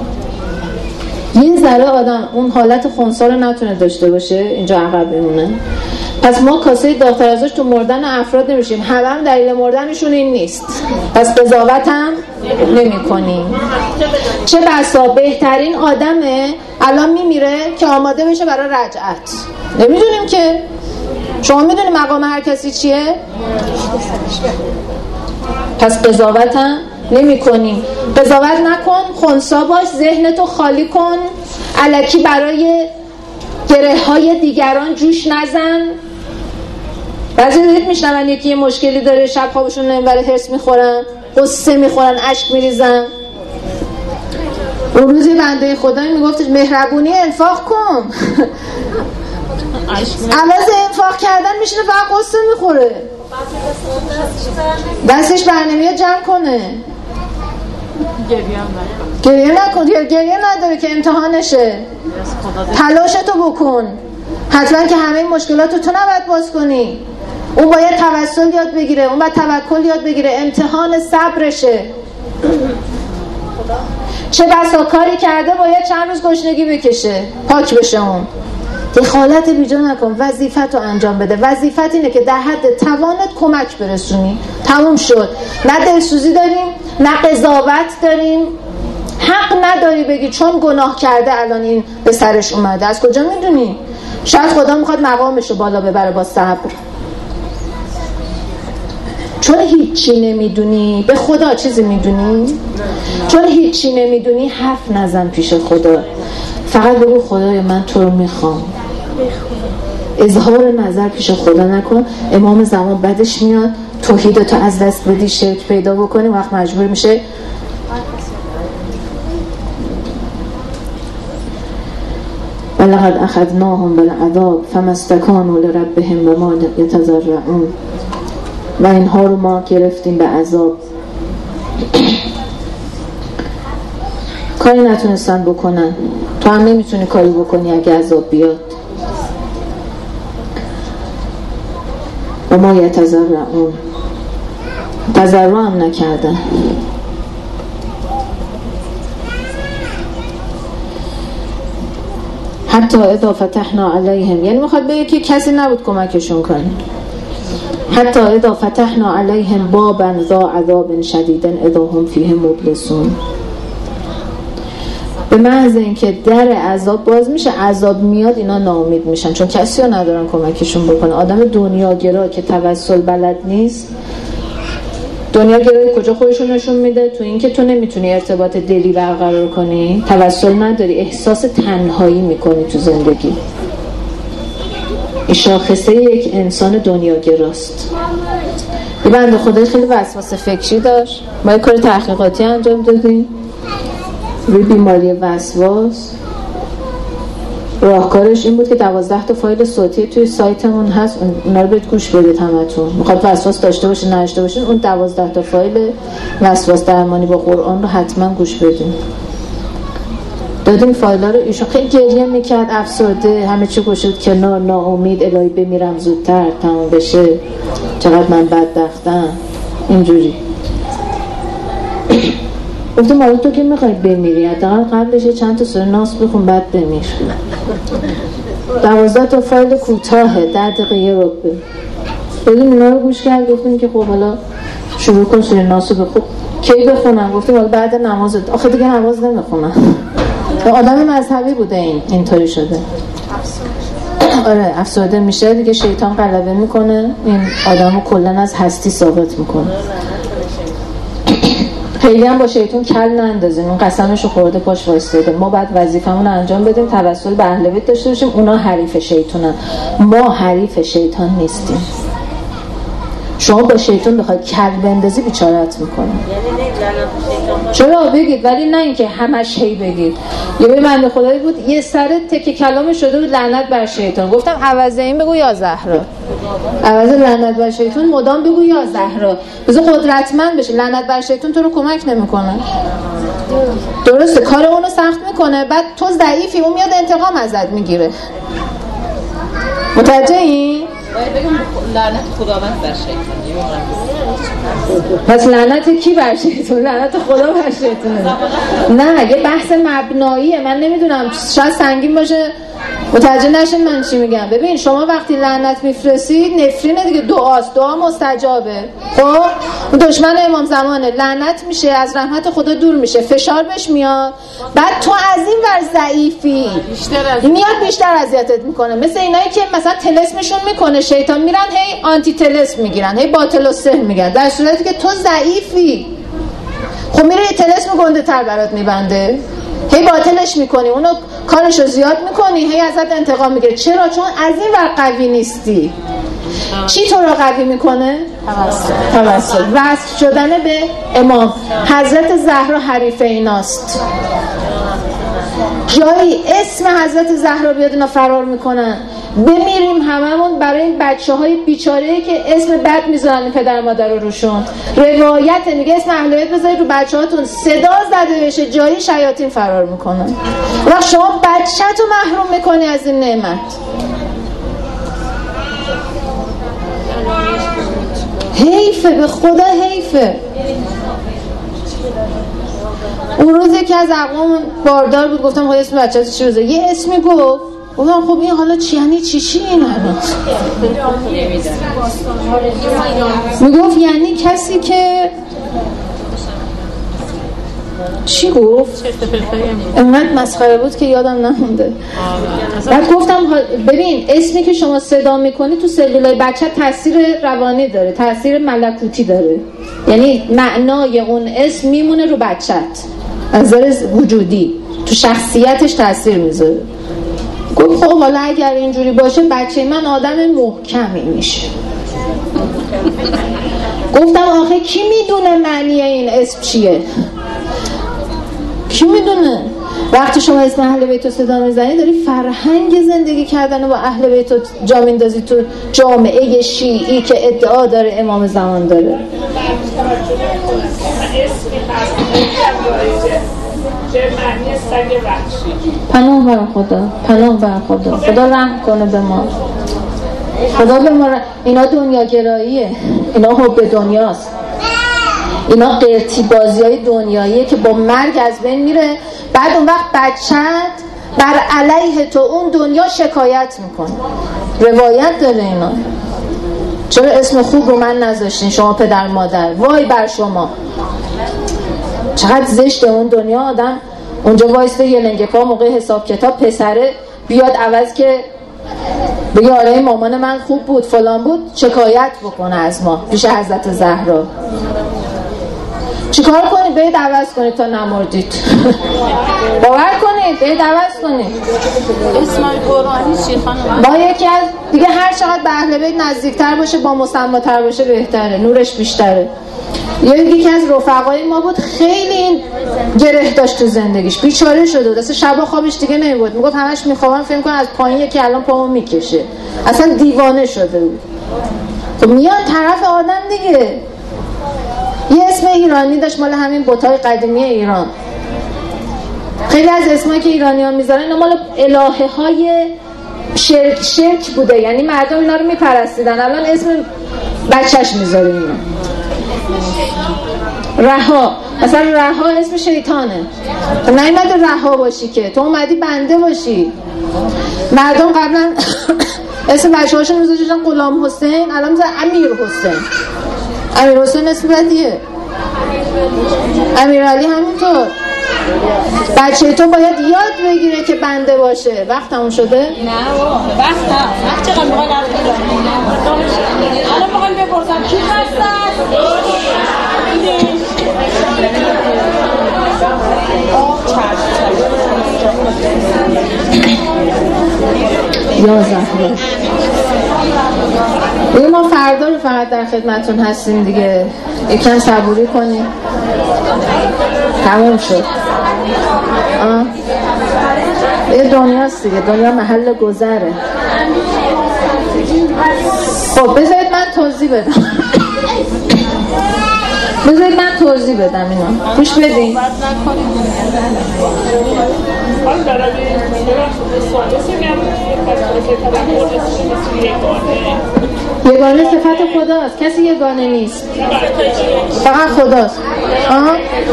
یه ذره آدم اون حالت خنثی رو نتونه داشته باشه، اینجا عقب بمونه. پس ما کاسه داغ‌تر ازش تو مردن افراد نمیشیم. همه هم دلیل مردنشون این نیست، پس قضاوت هم نمی کنیم. چه بسا بهترین آدمه الان میمیره که آماده بشه برای رجعت. نمیدونیم که، شما میدونی مقام هر کسی چیه؟ پس قضاوت هم نمی کنیم. قضاوت نکن، خنثی باش، ذهنتو خالی کن، الکی برای گره های دیگران جوش نزن. بعضی دید میشنون یکی یه مشکلی داره، شب خوابشون نمیبره، هرس میخورن، قصه میخورن، اشک میریزن. اون روزی بنده خدایی میگفتش مهربونی انفاق کن. عوض انفاق کردن میشینه فقط قصه میخوره، دستش برنمیاد جمع کنه. گریه نکن، گریه نداره که امتحانشه. تلاشتو بکن، حتما که همه مشکلاتو تو نباید باز کنی. اون باید توسل یاد بگیره، اون باید توکل یاد بگیره، امتحان صبرشه. چه بسا کاری کرده باید چند روز گشنگی بکشه، پاک بشه. اون دخالت بیجا نکن، وظیفتو انجام بده. وظیفت اینه که در حد توانت کمک برسونی، تموم شد. نه دلسوزی داریم، نه قضاوت داریم. حق نداری بگی چون گناه کرده الان این به سرش اومده. از کجا میدونی؟ شاید خدا میخواد مقامشو بالا ببره با صبر. چون هیچی نمیدونی، به خدا چیزی میدونی؟ چون هیچی نمیدونی حرف نزن پیش خدا، فقط بگو خدای من تو رو میخوام. اظهار نظر پیش خدا نکن. امام زمان بدش میاد توحیدتو از دست بدی، شرک پیدا بکنی، وقت مجبور میشه ولقد اخذناهم بالعذاب فما استكانوا لربهم وما يتضرعون. و اینها رو ما گرفتیم به عذاب، کاری نتونستن بکنن. تو هم نمیتونی کاری بکنی اگه عذاب بیاد. و ما یتضرعون، تضرع هم نکردن. حتی اذا فتحنا علیهم، یعنی میخواد بگه که کسی نبود کمکشون کنه. حتی اذا فتحنا علیهم بابا ذا عذاب شدید اذا هم فیه مبلسون، به محض اینکه در عذاب باز میشه، عذاب میاد، اینا ناامید میشن چون کسی رو ندارن کمکشون بکنه. آدم دنیاگرا که توسل بلد نیست، دنیاگرایی کجا خودشون نشون میده؟ تو این که تو نمیتونی ارتباط دلی برقرار کنی، توسل نداری، احساس تنهایی میکنی تو زندگی. این شاخصه یک انسان دنیاگراست. یه بنده خدای خیلی وسواس فکری داشت، ما یه کار تحقیقاتی انجام دادیم روی بیماری وسواس. راهکارش این بود که دوازده تا فایل صوتی توی سایتمون هست، اونا رو برید گوش بدید همتون. میخواد وسواس داشته باشین نداشته باشین، اون دوازده تا فایل وسواس درمانی با قرآن رو حتما گوش بدید. دادیم فایلا رو، ایشون خیلی گریه میکرد، افسرده، همه چی گوشید کنار، ناامید، الهی بمیرم زودتر تمام بشه، چقدر من بدبختم، اینجوری. گفتم حالا تو که میخوای بمیری، حداقل قبلش چند تا سوره ناس بخون بعد بمیر. دوازده تا فایل کوتاهه، ده دقیقه یه ربع. بدیم اینا رو گوش کرد، گفتیم که خب حالا شروع کن سوره ناس رو بخون. کی بخونم؟ گفتیم حالا بعد نماز. آخه دیگه نماز نمیخونم. آدم مذهبی بوده، این اینطوری شده. آره افسرده میشه دیگه، شیطان غلبه میکنه، این آدمو کلا از هستی ثابت میکنه. خیلی هم با شیطان کل نندازیم، اون قسمشو خورده پاش وایستاده. ما بعد وظیفمون رو انجام بدیم، توسل به اهل بیت داشته باشیم، اونا حریف شیطانن، ما حریف شیطان نیستیم. شما با شیطان بخواید کل بندازی بیچارت میکنه. چرا بگید، ولی نه اینکه همش هی بگید. یه به بنده خدایی بود یه سر تکه کلام شده بود لعنت بر شیطان. گفتم عوض این بگو یا زهرا، عوض لعنت بر شیطان مدام بگو یا زهرا، بذار قدرتمند بشه. لعنت بر شیطان تو رو کمک نمیکنه. درسته کار اونو سخت میکنه، بعد تو ضعیفی، اون میاد انتقام ازت میگیره. متوجهی؟ باید بگم لعنت خداوند بر شیطان. پس لعنت کی بر شیطان؟ لعنت خدا بر شیطانه. نه یه بحث مبناییه، من نمیدونم شاید سنگین باشه متوجه نشین من چی میگم. ببین شما وقتی لعنت میفرستید نفرینه دیگه، دعاست، دعا مستجابه. خب دشمن امام زمانه، لعنت میشه، از رحمت خدا دور میشه، فشار بهش میاد، بعد تو از این ور ضعیفی میاد بیشتر اذیتت میکنه. مثل اینایی که مثلا طلسمشون میکنه شیطان، میرن هی آنتی طلسم میگیرن، هی باطل و سحر میگن، در صورتی که تو ضعیفی. خب میره یه طلسم گنده تر برات میبنده، هی باطلش میکنی، اونو کارشو زیاد میکنی، هی ازت انتقام میگیره. چرا؟ چون از این ور قوی نیستی. چی تو رو قوی میکنه؟ توسل. وصل شدن به امام. حضرت زهرا حریف ایناست. جایی اسم حضرت زهرا بیاد اینا فرار میکنن، بمیریم هممون برای این بچه های بیچاره‌ای که اسم بد میذارن پدر مادر رو روشون. روایت میگه اسم اهل بیت بذارید رو بچه هاتون، صدا زده بشه جایی شیاطین فرار میکنن. وقت شما بچه تو محروم میکنی از این نعمت. حیفه، به خدا حیفه. اون روز یکی از اقوام باردار بود، گفتم خب اسم بچه چی بذار؟ یه اسمی گفت، گفتم خب این حالا چی یعنی چی چی این حالا؟ میگفت یعنی کسی که چی گفت؟ انقدر مسخره بود که یادم نمونده. بعد گفتم ببین اسمی که شما صدا میکنی تو سلولای بچه تاثیر روانی داره، تاثیر ملکوتی داره، یعنی معنای اون اسم میمونه رو بچت، از نظر وجودی تو شخصیتش تاثیر میذاره. گفت خب حالا اگر اینجوری باشه بچه من آدم محکمی میشه. گفتم آخه کی میدونه معنی این اسم چیه؟ کی میدونه؟ وقتی شما اسم اهل بیت رو صدا میزنی داری فرهنگ زندگی کردن با اهل بیت رو جا میندازی تو جامعه شیعی که ادعا داره امام زمان داره. پناه بر خدا، پناه بر خدا، خدا رحم کنه به ما. خدا به ما اینا دنیاگراییه، اینا حب دنیاست، اینا قرتی بازی های دنیاییه که با مرگ از بین میره. بعد اون وقت بچت بر علیه تو اون دنیا شکایت میکنه. روایت داره اینا. چرا اسم خوب رو من نذاشتین شما پدر مادر؟ وای بر شما. چقدر زشته اون دنیا. آدم اونجا وایسته یه لنگه پا موقع حساب کتاب پسره بیاد عوض که بگه آره مامان من خوب بود فلان بود، شکایت بکنه از ما پیش حضرت زهرا. چیکار کنید؟ برید عوض کنید تا نمردید. باور کنید برید عوض کنید. اسمای قرآنی چی خانم؟ با یکی از دیگه هر چقدر به اهل بیت نزدیکتر باشه با مسماتر باشه بهتره، نورش بیشتره. یکی از رفقای ما بود خیلی این گره داشت تو زندگیش، بیچاره شده بود، اصلا شبا خوابش دیگه نمیبود، میگفت همش میخوابم فکر کنم از پایین یکی الان پامو میکشه، اصلا دیوانه شده بود. خب میان طرف آدم دیگه. یه اسم ایرانی داشت مال همین بتای قدیمی ایران. خیلی از اسمایی که ایرانیان میذارن اینا مال الهه های شرک شرک بوده، یعنی مردم اینا رو میپرستیدن. الان اسم بچهش میذاره اینا. رها، مثلا رها اسم شیطانه. نیومده رها باشی که، تو اومدی بنده باشی. مردم قبلا اسم بچه‌هاشون میذاشتن غلام حسین، الان میذارن امیر حسین. امیر حسین اسم بدیه. امیر علی همینطور. بچه تو باید یاد بگیره که بنده باشه. وقت تموم شده؟ نه وقت نه. وقت چقدر میخوای رفت کنی؟ الان میخوام بپرسم کی هستن؟ یا زهرا. دیگه ما فردا رو فقط در خدمتون هستیم دیگه. یکم صبوری کنیم. تموم شد. آه. یه دنیاست دیگه. دنیا محل گذره. خب بذارید من توضیح بدم. بذارید من توضیح بدم اینا. گوش بدین. یگانه صفت خداست، کسی یگانه نیست، فقط خداست. آها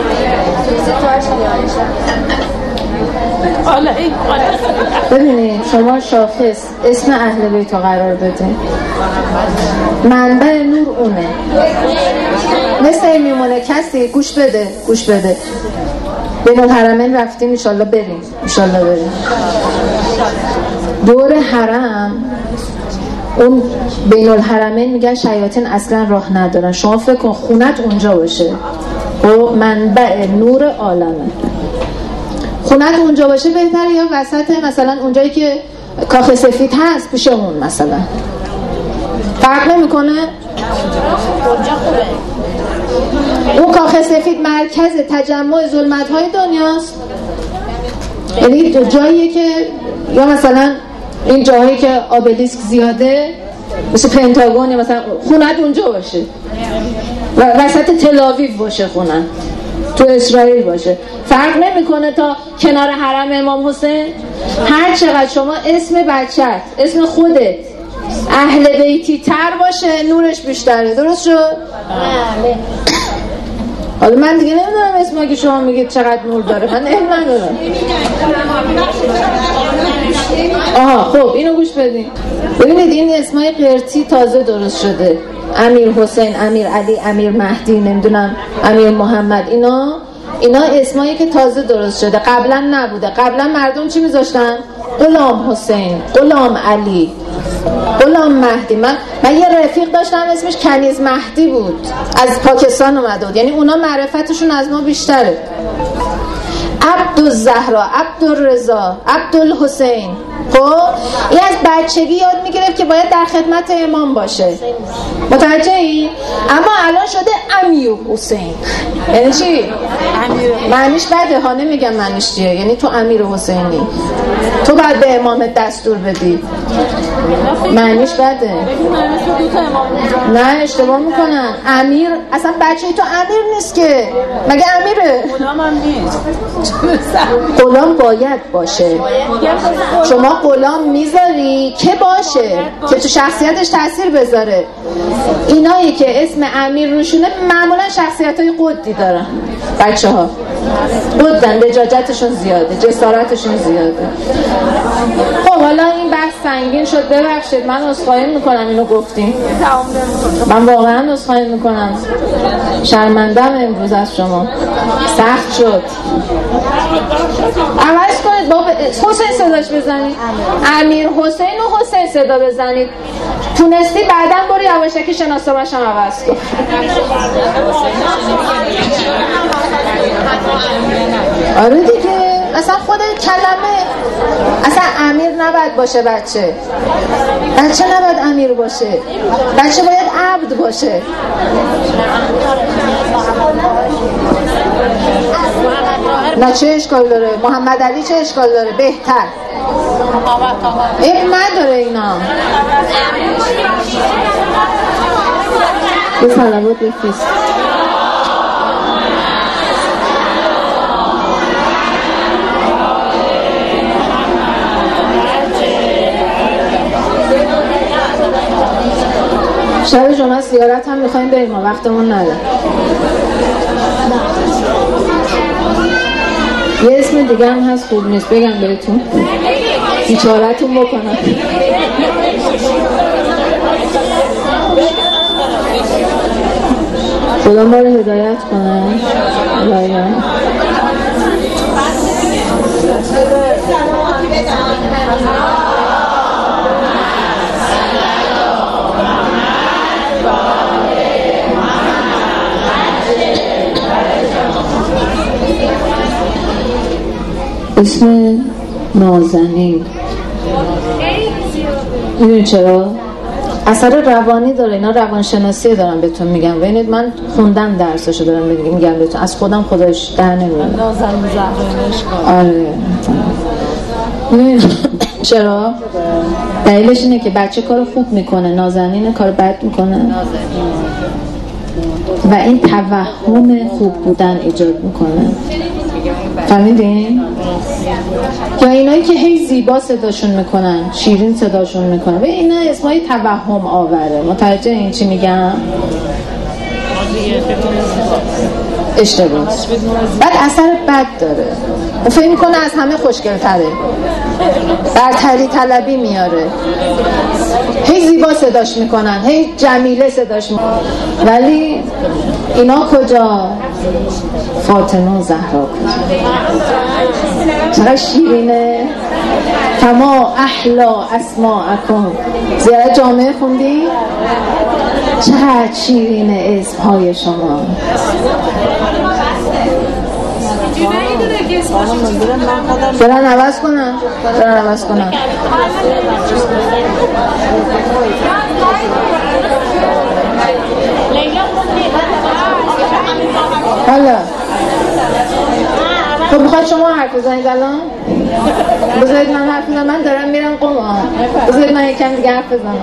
ببینید شما شاخص اسم اهل بیت رو قرار بده، منبع نور اونه. مثل این میمونه کسی گوش بده گوش بده بین الحرمین رفتیم، انشالله بریم انشالله بریم دور حرم. اون بین الحرمین میگن شیاطین اصلا راه ندارن. شما فکر کن خونت اونجا باشه و منبع نور عالمه. خونت اونجا باشه بهتره یا وسط مثلا اونجایی که کاخ سفید هست پیش اون مثلا؟ فرق نمیکنه. اون کاخ سفید مرکز تجمع ظلمت های دنیاست، یعنی جاییه که یا مثلا این جایی که آبلیسک زیاده مثل پنتاگون یا مثلا خونت اونجا باشه و وسط تل‌آویو باشه خونت، تو اسرائیل باشه، فرق نمیکنه تا کنار حرم امام حسین. هر چقدر شما اسم بچت اسم خودت اهل بیتی تر باشه نورش بیشتره. درست شد؟ بله. حالا من دیگه نمیدونم اسما که شما میگید چقدر نور داره، من علم ندارم. آها خب اینو گوش بدین. ببینید این اسمای قرتی تازه درست شده. امیر حسین، امیر علی، امیر مهدی، نمیدونم امیر محمد، اینا اینا اسمایی که تازه درست شده، قبلا نبوده. قبلا مردم چی میذاشتن؟ غلام حسین، غلام علی، غلام مهدی. من من یه رفیق داشتم اسمش کنیز مهدی بود، از پاکستان اومده بود، یعنی اونا معرفتشون از ما بیشتره. عبدالزهرا، عبدالرضا، عبدالحسین. خب این از بچگی یاد میگرفت که باید در خدمت امام باشه. متوجهی؟ اما الان شده امیر حسین. یعنی چی؟ معنیش بده ها، نمیگم معنیش چیه، یعنی تو امیر حسینی، تو باید به امامت دستور بدی. معنیش بده. نه اشتباه میکنن. امیر اصلا بچه تو امیر نیست که، مگه امیره؟ غلام هم نیست. غلام باید باشه. شما غلام میذاری که باشه، که تو شخصیتش تاثیر بذاره. اینایی که اسم امیر روشونه معمولا شخصیت‌های قدی دارن، بچه ها قدن، لجاجتشون زیاده، جسارتشون زیاده. خب حالا این بحث سنگین شد، ببخشید من عذرخواهی میکنم اینو گفتیم، من واقعا عذرخواهی میکنم، شرمندم امروز از شما، سخت شد. عوض کنید بابا، حسین صداش بزنید، امیر حسین و حسین صدا بزنید، تونستی بعداً برو یواشکی شناسنامه‌ش هم عوض کن. آره دیگه، اصلا خود کلمه اصلا امیر نباید باشه، بچه بچه نباید امیر باشه، بچه باید عبد باشه. نه چه اشکال داره؟ محمد علی چه اشکال داره؟ بهتر این نداره اینا. به صلوات بفرست. شب جمعه زیارت هم میخوایم بریم، ما وقتمون نداره. یه اسم دیگه هم هست، خوب نیست بگم بهتون، بیچارتون بکنم. خدا ما رو هدایت کنه. لایان اسم نازنین، میدونی چرا؟ اثر روانی داره، اینا روانشناسی دارم بهتون میگم. ببینید من خوندم درسشو دارم میگم بهتون، از خودم خودش در نمیاد. نازنین زهرانش کن. آره میدونید چرا؟ دلیلش اینه که بچه کار خوب میکنه، نازنین کار بد میکنه و این توهم خوب بودن ایجاد میکنه. فهمیدین؟ یا اینایی که هی زیبا صداشون میکنن، شیرین صداشون میکنن، و اینا اسمای توهم آوره. متوجه این چی میگم؟ اشتباه. بعد اثر بد داره، و فکر میکنه از همه خوشگل تره، برتری طلبی میاره، هی زیبا صداش میکنن، هی جمیله صداش میکنن، ولی اینا کجا؟ فاطمه و زهرا کجا؟ چقدر شیرینه. فما احلا اسماءکم. زیارت جامعه خوندی؟ چقدر شیرینه اسمهای شما. برن عوض کنن، برن عوض کنن. حالا خب میخواد شما حرف بزنید الان؟ بذارید من حرف بزنم، من دارم میرم قم. بذارید من یکم دیگه حرف بزنم.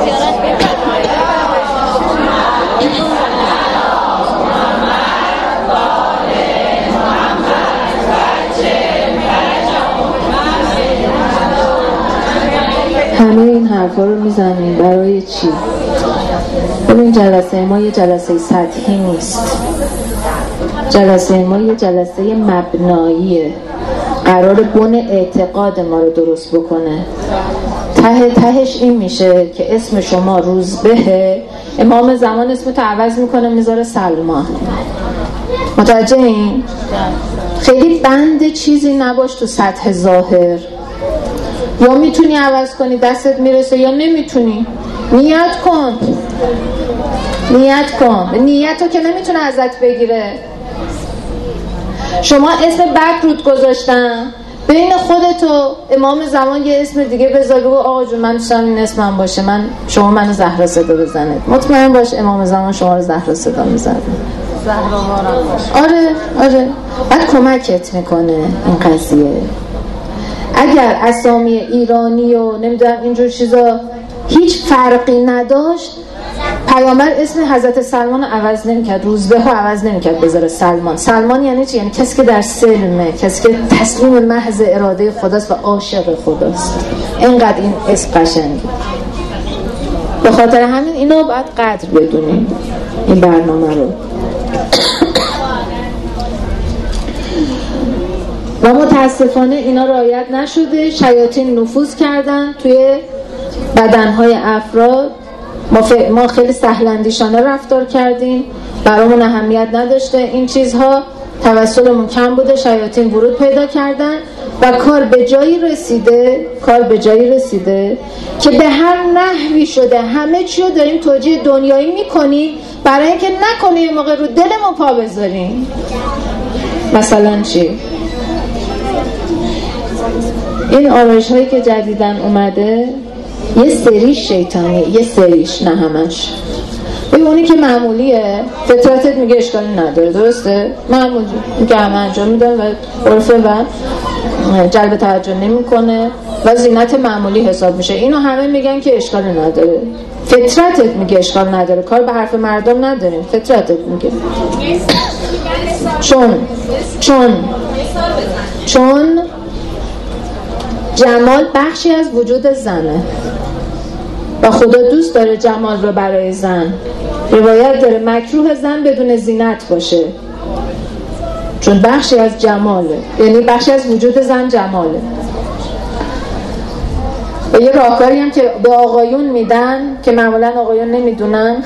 همه این حرفا رو میزنیم برای چی؟ ببین جلسه ما یه جلسه سطحی نیست، جلسه ما یه جلسه مبناییه، قرار بن اعتقاد ما رو درست بکنه. ته تهش این میشه که اسم شما روزبه، امام زمان اسمو عوض میکنه میذاره سلمان. متوجه این؟ خیلی بند چیزی نباش تو سطح ظاهر، یا میتونی عوض کنی دستت میرسه یا نمیتونی. نیت کن، نیت کن. نیت رو که نمیتونه ازت بگیره. شما اسم بد رود گذاشتن، بین خودت و امام زمان یه اسم دیگه بذار، بگو آقا جون من دوستم این اسمم باشه، من شما منو زهرا صدا بزنید. مطمئن باش امام زمان شما رو زهرا صدا میزنه. زهرا وارم باشه. آره آره، بعد کمکت میکنه این قضیه. اگر اسامی ایرانی و نمیدونم اینجور چیزا هیچ فرقی نداشت، پیامبر اسم حضرت سلمان رو عوض نمی‌کرد، روزبه ها عوض نمی‌کرد بذاره سلمان. سلمان یعنی چی؟ یعنی کسی که در سلمه، کسی که تسلیم محض اراده خداست و عاشق خداست. اینقدر این اسم قشنگه. به خاطر همین اینو باید قدر بدونیم این برنامه رو. و متاسفانه اینا رعایت نشده، شیاطین نفوذ کردن توی بدنهای افراد. ما, ف... ما خیلی سهلندیشانه رفتار کردیم، برامون اهمیت نداشته این چیزها، توسلمون کم بوده، شیاطین ورود پیدا کردن و کار به جایی رسیده کار به جایی رسیده که به هر نحوی شده همه چی رو داریم توجیه دنیایی میکنیم برای اینکه نکنه یه موقع رو دلمون پا بذاریم. مثلا چی؟ این آرایش هایی که جدیدن اومده یه سریش شیطانیه، یه سریش، نه همش. ببین اونی که معمولیه فطرتت میگه اشکالی نداره، درسته؟ معمولی که همه انجام میدن و عرفه و جلب توجه نمیکنه و زینت معمولی حساب میشه. اینو همه میگن که اشکالی نداره. فطرتت میگه اشکال نداره، کار به حرف مردم نداریم، فطرتت میگه. چون چون چون جمال بخشی از وجود زنه و خدا دوست داره جمال رو برای زن. روایت داره مکروه زن بدون زینت باشه، چون بخشی از جماله، یعنی بخشی از وجود زن جماله. و یه راهکاری هم که به آقایون میدن که معمولا آقایون نمیدونن،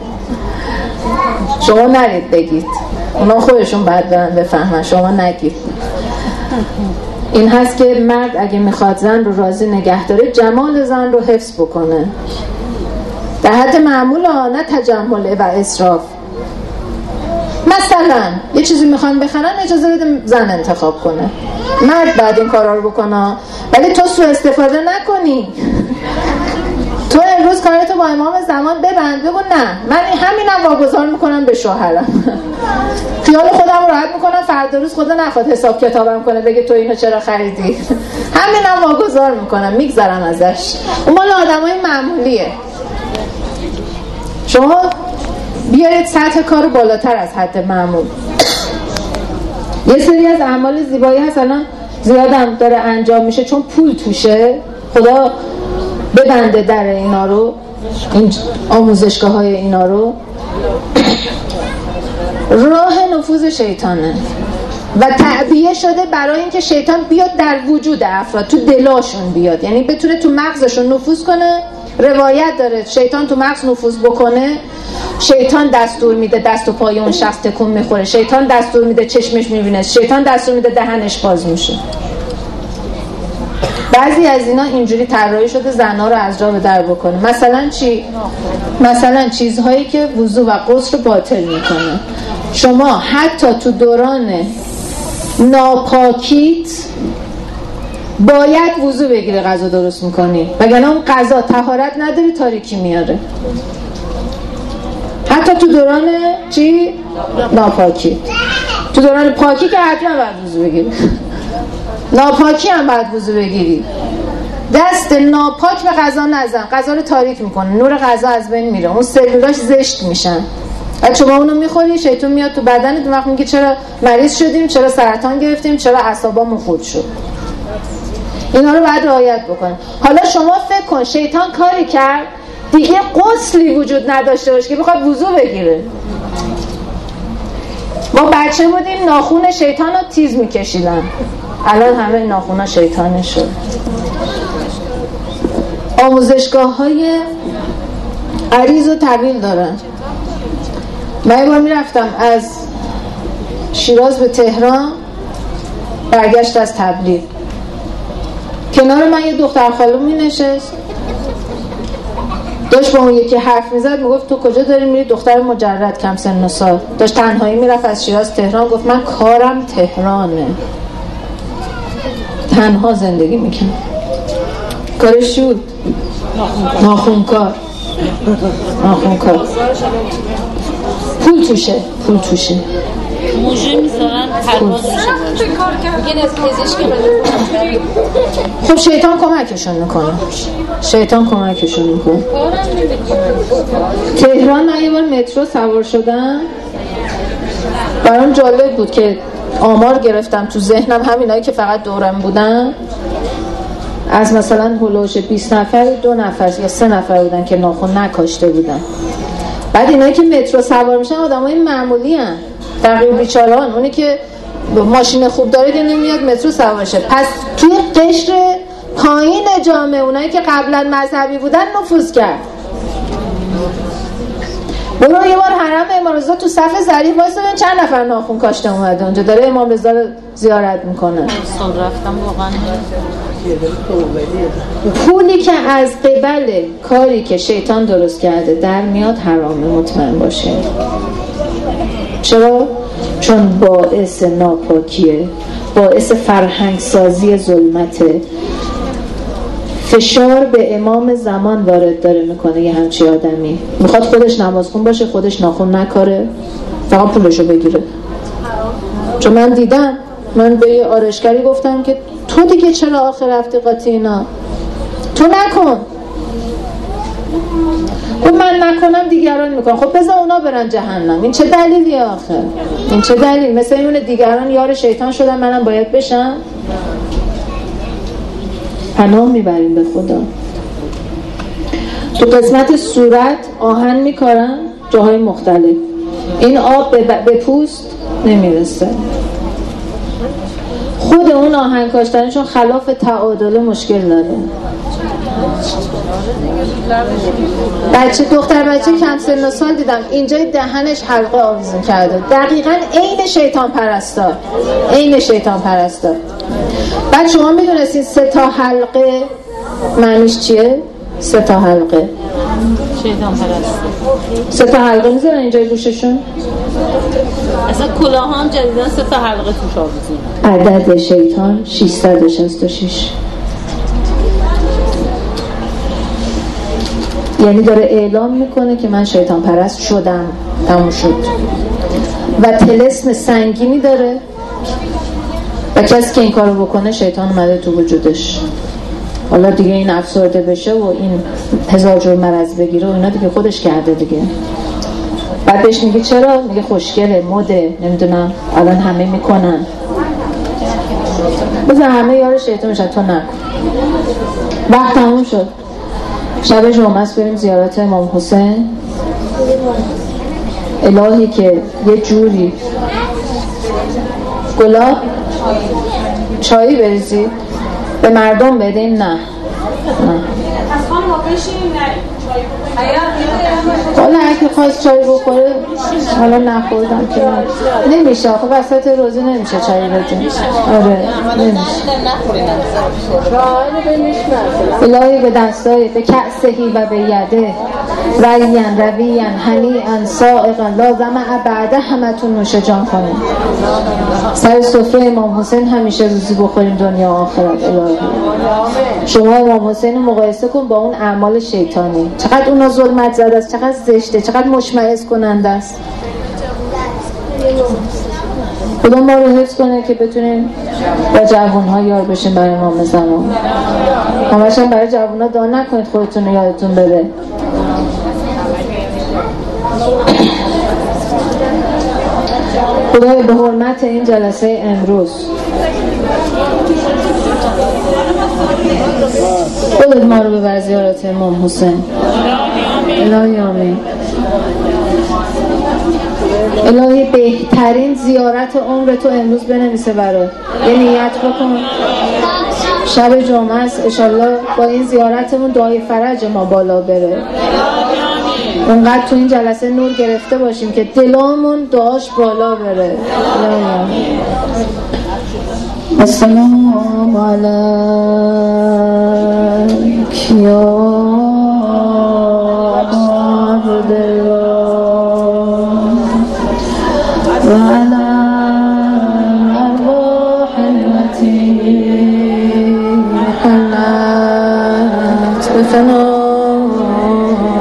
شما نرید بگید، اونا خودشون بعد برن بفهمن، شما نگید. این هست که مرد اگه میخواد زن رو راضی نگه داره جمال زن رو حفظ بکنه در حد معمول ها، نه تجمل و اسراف. مثلا یه چیزی میخوان بخرن اجازه بده زن انتخاب کنه، مرد بعد این کارا رو بکنه، ولی تو سوء استفاده نکنی. تو امروز کارتو با امام زمان ببند، بگو نه من همینم واگذار میکنم به شوهرم، خیال خودم راحت میکنم، فردا روز خدا نخواد حساب کتابم کنه بگه تو اینو چرا خریدی، همینم واگذار میکنم، میگذرم ازش. اون مال آدمای معمولیه. شما بیارید سطح کارو بالاتر از حد معمول. یه سری از اعمال زیبایی هست الان زیادم داره انجام میشه چون پول توشه. خدا ببنده در اینا رو، این آموزشگاه های اینا رو. راه نفوذ شیطانه و تعبیه شده برای اینکه شیطان بیاد در وجود افراد، تو دلاشون بیاد، یعنی بتونه تو مغزشون نفوذ کنه. روایت داره شیطان تو مغز نفوذ بکنه، شیطان دستور میده دست و پای اون شخص تکون میخوره، شیطان دستور میده چشمش میبینه، شیطان دستور میده دهنش باز میشه. بعضی از اینا اینجوری طراحی شده زنا رو از جا به در بکنه. مثلا چی؟ مثلا چیزهایی که وضو و غسل رو باطل میکنه. شما حتی تو دوران ناپاکیت باید وضو بگیره غذا درست میکنی، وگرنه اون غذا طهارت نداره، تاریکی میاره. حتی تو دوران چی؟ ناپاکی. تو دوران پاکی که حتما باید وضو بگیری، ناپاکی هم باید وضو بگیری. دست ناپاک به غذا نزن، غذا رو تاریک میکنه، نور غذا از بین میره، اون سلولاش زشت میشن. بعد شما اونو میخوری، شیطان میاد تو بدنت، دو وقت میگه چرا مریض شدیم، چرا سرطان گرفتیم، چرا اعصابمون خورد شد. اینا رو باید رعایت بکنیم. حالا شما فکر کن شیطان کاری کرد دیگه غسلی وجود نداشته باشه که بخواد وضو بگیره. ما بچه بودیم ناخون شیطان رو تیز میکشیدن، الان همه ناخونا شیطانی شد. آموزشگاه های عریض و طویل دارن. من یه بار میرفتم از شیراز به تهران، برگشت از تبلیغ، کنار من یه دختر خالو می نشست، داشت با اون یکی حرف می زد، می گفت تو کجا داری میری؟ دختر مجرد کم سن و سال داشت تنهایی می رفت از شیراز تهران. گفت من کارم تهرانه، تنها زندگی میکنم. کارش شد ناخونکار، ناخونکار، پول توشه، پول توشه. موجه میذارن پرواز میشه میگن از پزشک خب شیطان کمکشون میکنه شیطان کمکشون میکنه تهران من یه بار مترو سوار شدم برام جالب بود که آمار گرفتم تو ذهنم همینایی که فقط دورم بودن از مثلا هلوش بیست نفر دو نفر یا سه نفر بودن که ناخن نکاشته بودن. بعد اینایی که مترو سوار میشن آدمای معمولی ان تقریبا بیچارهان. اونی که ماشین خوب داره که نمیاد مترو سوار شه. پس توی قشر پایین جامعه اونایی که قبلا مذهبی بودن نفوذ کرد. برو یه بار حرم امام رضا تو صف ظریف وایسادن چند نفر ناخن کاشته اومده اونجا داره امام رضا رو زیارت میکنه. سال رفتم واقعا پولی که از قبل کاری که شیطان درست کرده در میاد حرامه مطمئن باشه. چرا؟ چون باعث ناپاکیه، باعث فرهنگ سازی ظلمته، فشار به امام زمان وارد داره میکنه. یه همچی آدمی میخواد خودش نمازخون باشه، خودش ناخن نکاره، فقط پولشو بگیره. چون من دیدم، من به یه آرشگری گفتم که تو دیگه چرا آخر رفتی قاطی اینا؟ تو نکن. خب من نکنم دیگران میکنم. خب بذار اونا برن جهنم. این چه دلیلیه آخر؟ این چه دلیل؟ مثل اینونه دیگران یار شیطان شدن منم باید بشم؟ پناه میبریم به خدا. تو قسمت صورت آهن میکارن جاهای مختلف. این آب به پوست نمیرسه. خود اون آهن کاشتنشون خلاف تعادل مشکل داره. بچه دختر بچه کم سن و سال دیدم اینجای دهنش حلقه آویزون کرده، دقیقاً عین شیطان پرستار، عین شیطان پرستار. بعد شما میدونستین سه تا حلقه معنیش چیه؟ سه تا حلقه شیطان پرستار. سه تا حلقه میذارن اینجای گوششون. اصلا کلاه هم جدیدن سه تا حلقه توش آویزون. عدد شیطان ششصد و شصت و شش. یعنی داره اعلام میکنه که من شیطان پرست شدم، تموم شد. و طلسم سنگینی داره و کسی که این کارو بکنه شیطان اومده تو وجودش. حالا دیگه این افسرده بشه و این هزار جور مرض بگیره و اینا دیگه خودش کرده دیگه. بعد بهش میگه چرا؟ میگه خوشگله، مده، نمیدونم الان همه میکنن، بذار همه یار شیطان میشن، تو نکن. وقت تموم شد. شب جمعه است بریم زیارت امام حسین. الهی که یه جوری گلاب چایی بریزید به مردم بدین. نه نه حالا اگه خواست چای بخوره، حالا نخوردم که نمیشه. آخه وسط روزه نمیشه چای بدین. آره نمیشه. الهی به دستای به کأسهی و به یده ریان رویان هنیئا سائغا لازم بعده همتون نوش جان کنیم. سر سفره امام حسین همیشه روزی بخوریم دنیا و آخرت. الهی شما امام حسین رو مقایسه کن با اون اعمال شیطانی، چقدر اونا ظلمت زده است، چقدر زشته، چقدر مشمئز کننده است. خدا ما رو حفظ کنه که بتونیم با جوان‌ها یار بشیم برای امام زمان. همش هم برای جوان‌ها دعا نکنید خودتون یادتون بره. خدای به حرمت این جلسه امروز خودت ما رو ببر زیارت امام حسین. الهی آمین. الهی بهترین زیارت عمر تو امروز بنویسه برات. یه نیت بکن شب جمعه است انشالله با این زیارتمون دعای فرج ما بالا بره. اونقدر تو این جلسه نور گرفته باشیم که دلامون دعاش بالا بره. السلام علیک یا عبدالله و علی ارواح التي حلت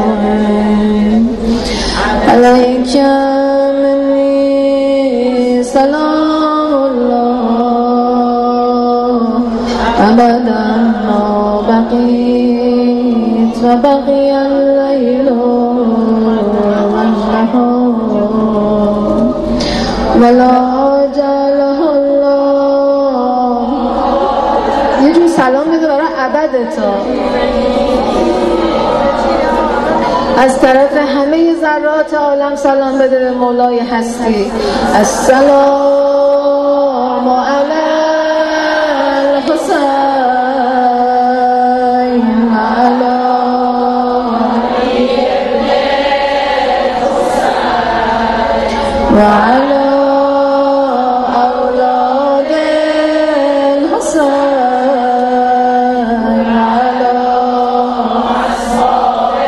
بفنائهم علیک منی تا. از طرف همه ذرات عالم سلام بده به مولای هستی. السلام علی الحسین و علی اولاد الحسین علی اصحاب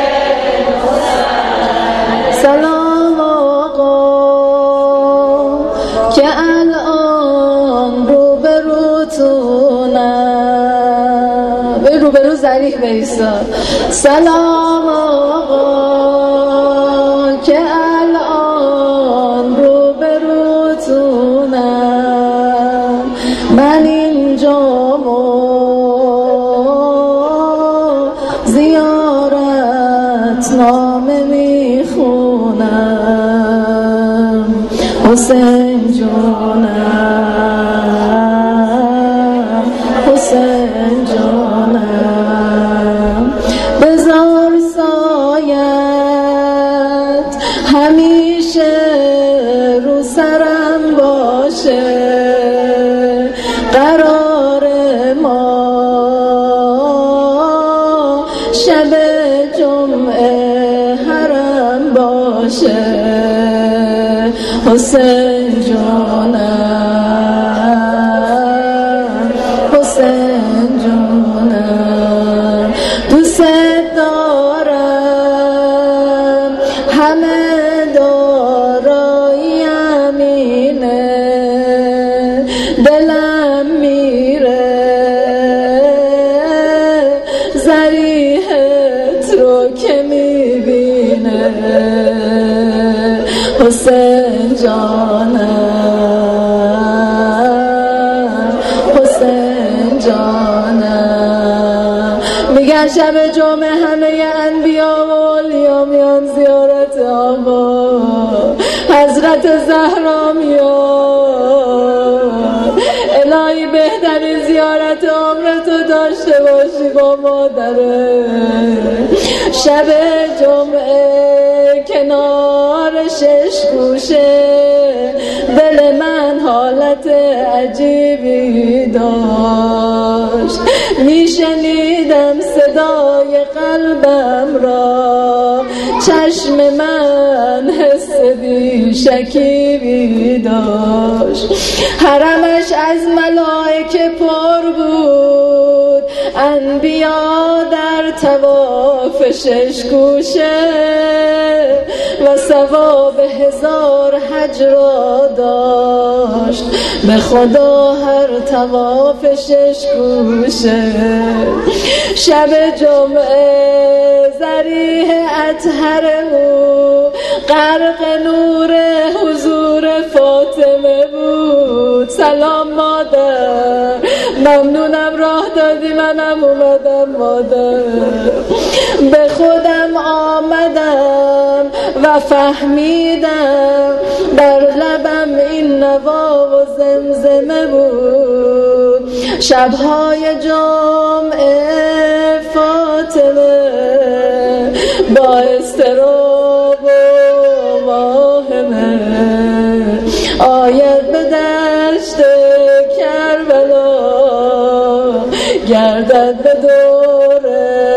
الحسین. سلام آقا که الان روبروتونم، به روبرو ذریح بیسا. سلام آقا که من اینجا زیارت نامه میخونم. حسین جانم، حسین جانم، بذار سایت همیشه رو سرم باشه. قرار ما شب جمعه حرم باشه. حسین جانم، حسین جانم، دوست دارم، همه دارایی امینه. دلم میره ذریحت رو که میبینه. حسین جانم، حسین جانم. میگن شب جمعه همه انبیا و اولیا میان زیارت آقا. حضرت زهرا میان. الهی بهترین زیارت عمرتو داشته باشی با مادره. شب جمعه کنار شش گوشه دل من حالت عجیبی داشت. میشنیدم صدای قلبم را، چشم من حس بی شکیبی داشت. حرمش از ملائکه پر بود، انبیا در طواف شش گوشه و ثواب هزار حج را داشت. به خدا هر طواف شش گوشه. شب جمعه ذریح اطهر او غرق نور حضور فاطمه بود. سلام مادر، ممنونم راه دادی منم اومدم مادر. به خودم آمدم و فهمیدم در لبم این نوا و زمزمه بود. شبهای جمعه فاطمه با اضطراب و واهمه آید به دشت کربلا، گردد به دور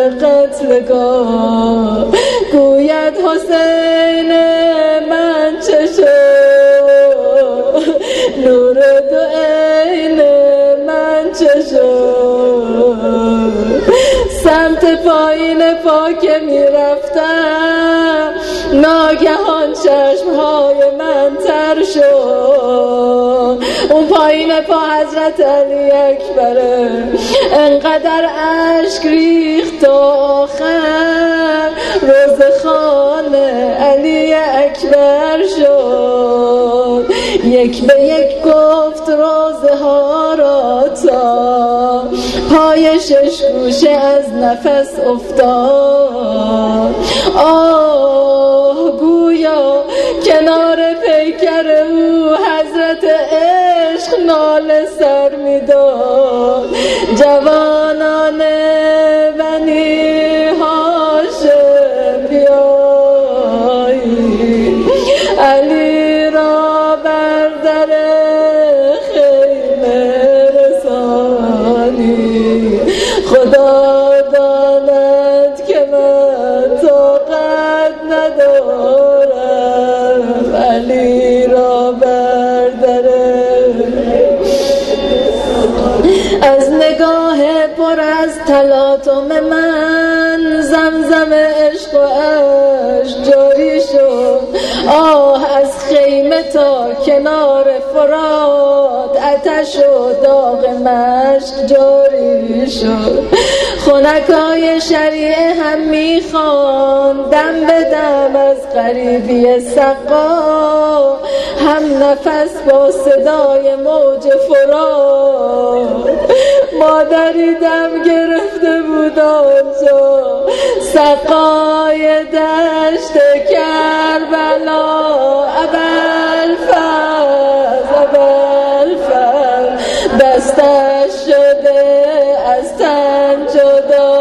قتلگاه، گوید حسین من چه شد، نور دو عین من چه شد. سمت پایین پا که می رفتم ناگهان چشمهای من تر شد. اون پایین پا حضرت علی اکبره، انقدر اشک ریخت تا آخر روزخوان علی اکبر شد. یک به یک گفت روزه ها را تا پای شش گوشه از نفس افتاد. آه گویا کنار پیکر او حضرت عشق ناله سر میداد. جوانان مشک جاری شد، آه از خیمه تا کنار فرات آتش و داغ مشک جاری شد. خنکای شریعه هم میخوان دم به دم از غریبی سقا، هم نفس با صدای موج فرات. مادری دم گرفته بود آنجا، سقای دشت کربلا. ابوالفضل ابوالفضل دستش شده از تن جدا.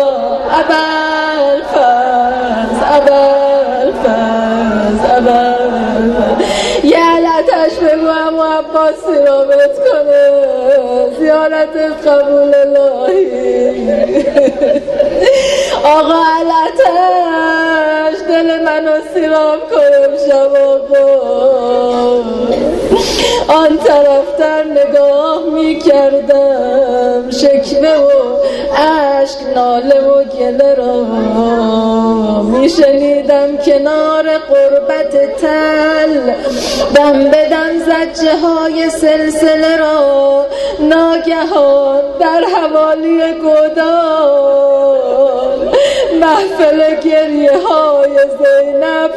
ابوالفضل ابوالفضل ابوالفضل یه علتش بگو اما عباس سیرامت کنه، زیارتت قبول الهی. آقا علتش دل منو سیرام کنم شب آقا. آن طرفتر نگاه می کردم، شکوه و عشق ناله و گله را می شنیدم کنار قربت تل. دم به دم زجه های سلسله را ناگهان در حوالی گودال محفل گریه های زینب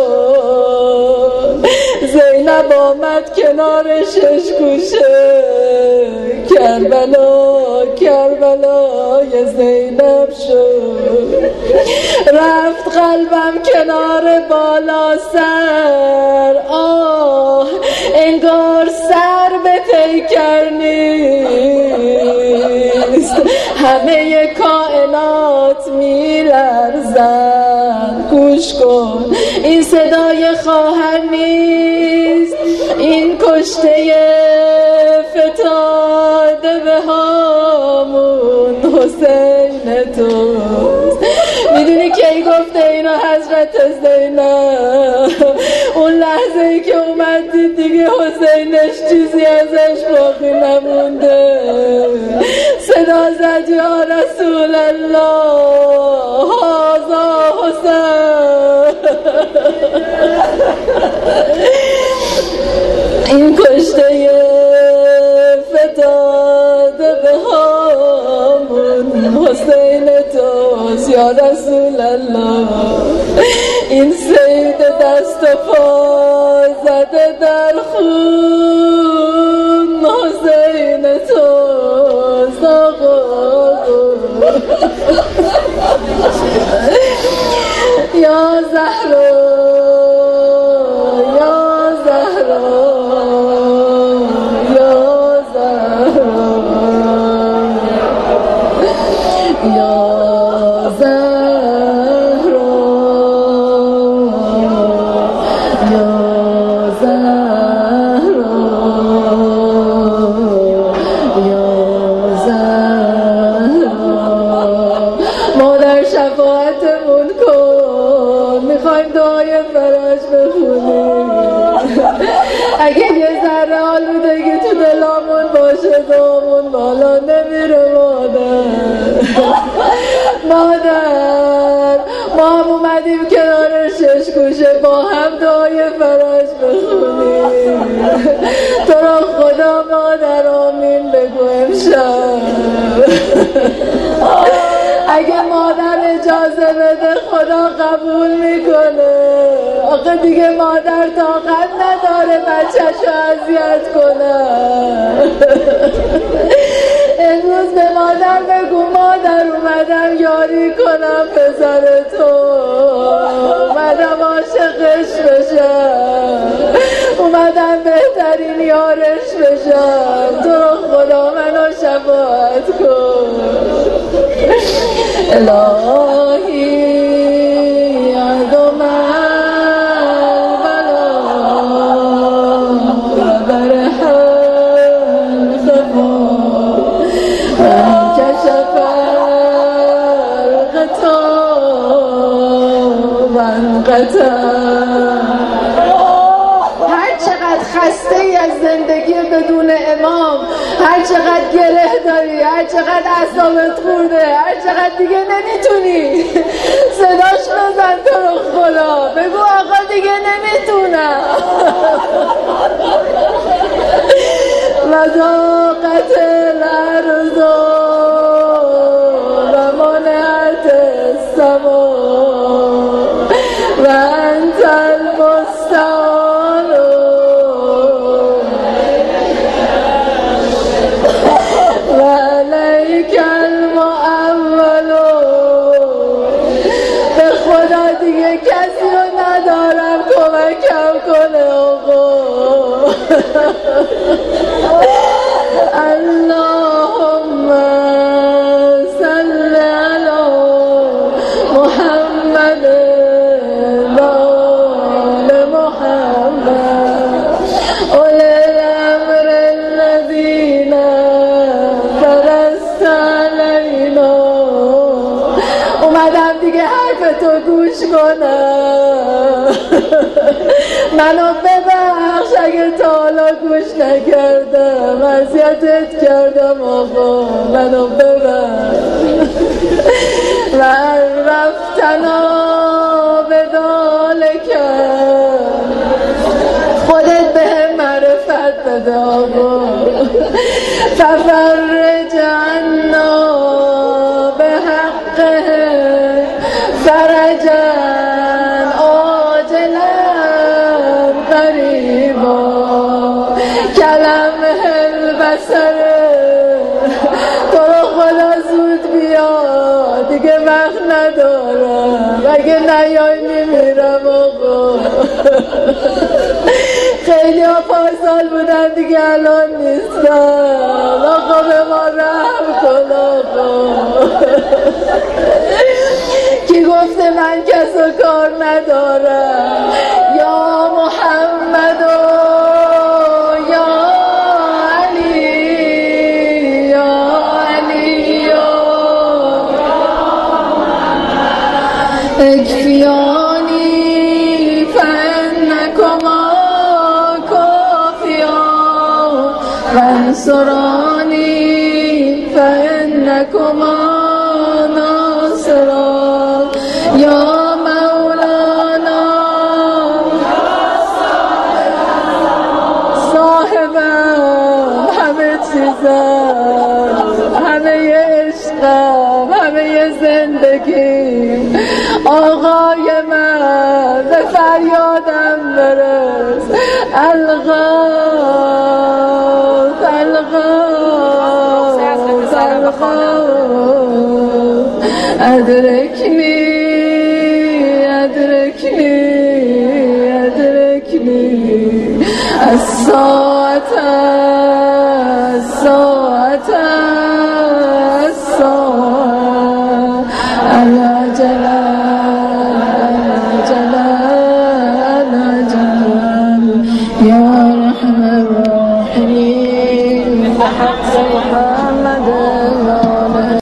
شد. زینب آمد کنار شش گوشه، کربلا کربلای زینب شد. رفت قلبم کنار بالا سر، آه انگار سر به پیکر نیست. همه کائنات میلرزند. گوش کن این صدای خواهر نیست، این کشته فتاده به هامون حسین توست. میدونی کی گفته اینو حضرت زینب؟ اون لحظه ای که اومد دید دیگه حسینش چیزی ازش باقی نمونده. صدا زد یا رسول الله هذا حسین. این کشته فتاده به هامون حسین توست یا رسول الله. این سید دست و پا زده در خون حسین توست آقا. یا زهرا یا زهرا یا زهرا یا زهرا یا زهرا یا زهرا. مادر شفاعتمون کن، میخوایم دعای فرج بخونیم. اگه یه ذره آلودگی تو دلامون باشه دامون بالا نمیره. مادر مادر ما هم اومدیم کنار شش گوشه با هم دعای فرج بخونیم. تو را خدا مادر آمین بگو امشب. اگه مادر اجازه بده خدا قبول میکنه. آخه دیگه مادر طاقت نداره بچه‌شو اذیت کنه. امروز به مادر بگو مادر اومدم یاری کنم پسر تو، اومدم عاشقش بشم، اومدم بهترین یارش بشم. تو رو خدا منو شفاعت کن الهی. عدم البلا و برحل خفا انکشف الغطا و انقطع. هر چقدر خسته ای از زندگی بدون امام، هر چقدر گره داری، هر چقدر اعصابت خورده، هر چقدر دیگه نمیتونی، صداش بزن تو رو خدا. بگو وضاقت الارض و منعت السماء و انت المستعان و علیک المعول. به خدا دیگه کسی رو ندارم کمکم کنه آقا. اللهم صل علی محمد و آل محمد اولی الامر الذین فرضت علینا. اومدم دیگه حرف تو گوش کنم. منو ببخش اگه تا حالا گوش نکردم، اذیتت کردم آقا، منو ببخش. و رفتنا به ذالک، خودت به معرفت بده آقا. ففرج عنا به حقه فرجا کلمه البصر. تو رو خدا زود بیا دیگه وقت ندارم، اگه نیای میمیرم آقا. خیلی ها پارسال بودن دیگه الان نیستن. آقا به ما رحم کن آقا. کی گفته من کس و کار ندارم؟ یا محمد و یا علی، یا علی اکفیانی فانکما کافیان و انصرانی فانکما ناصران. یا مولانا صاحبم همه چیزم، همه عشقم، همه زندگی، آقای من، به فریادم برس. الغاث الغاث الغاث ادرکنی ادرکنی ادرکنی الساعة الساعة الساعة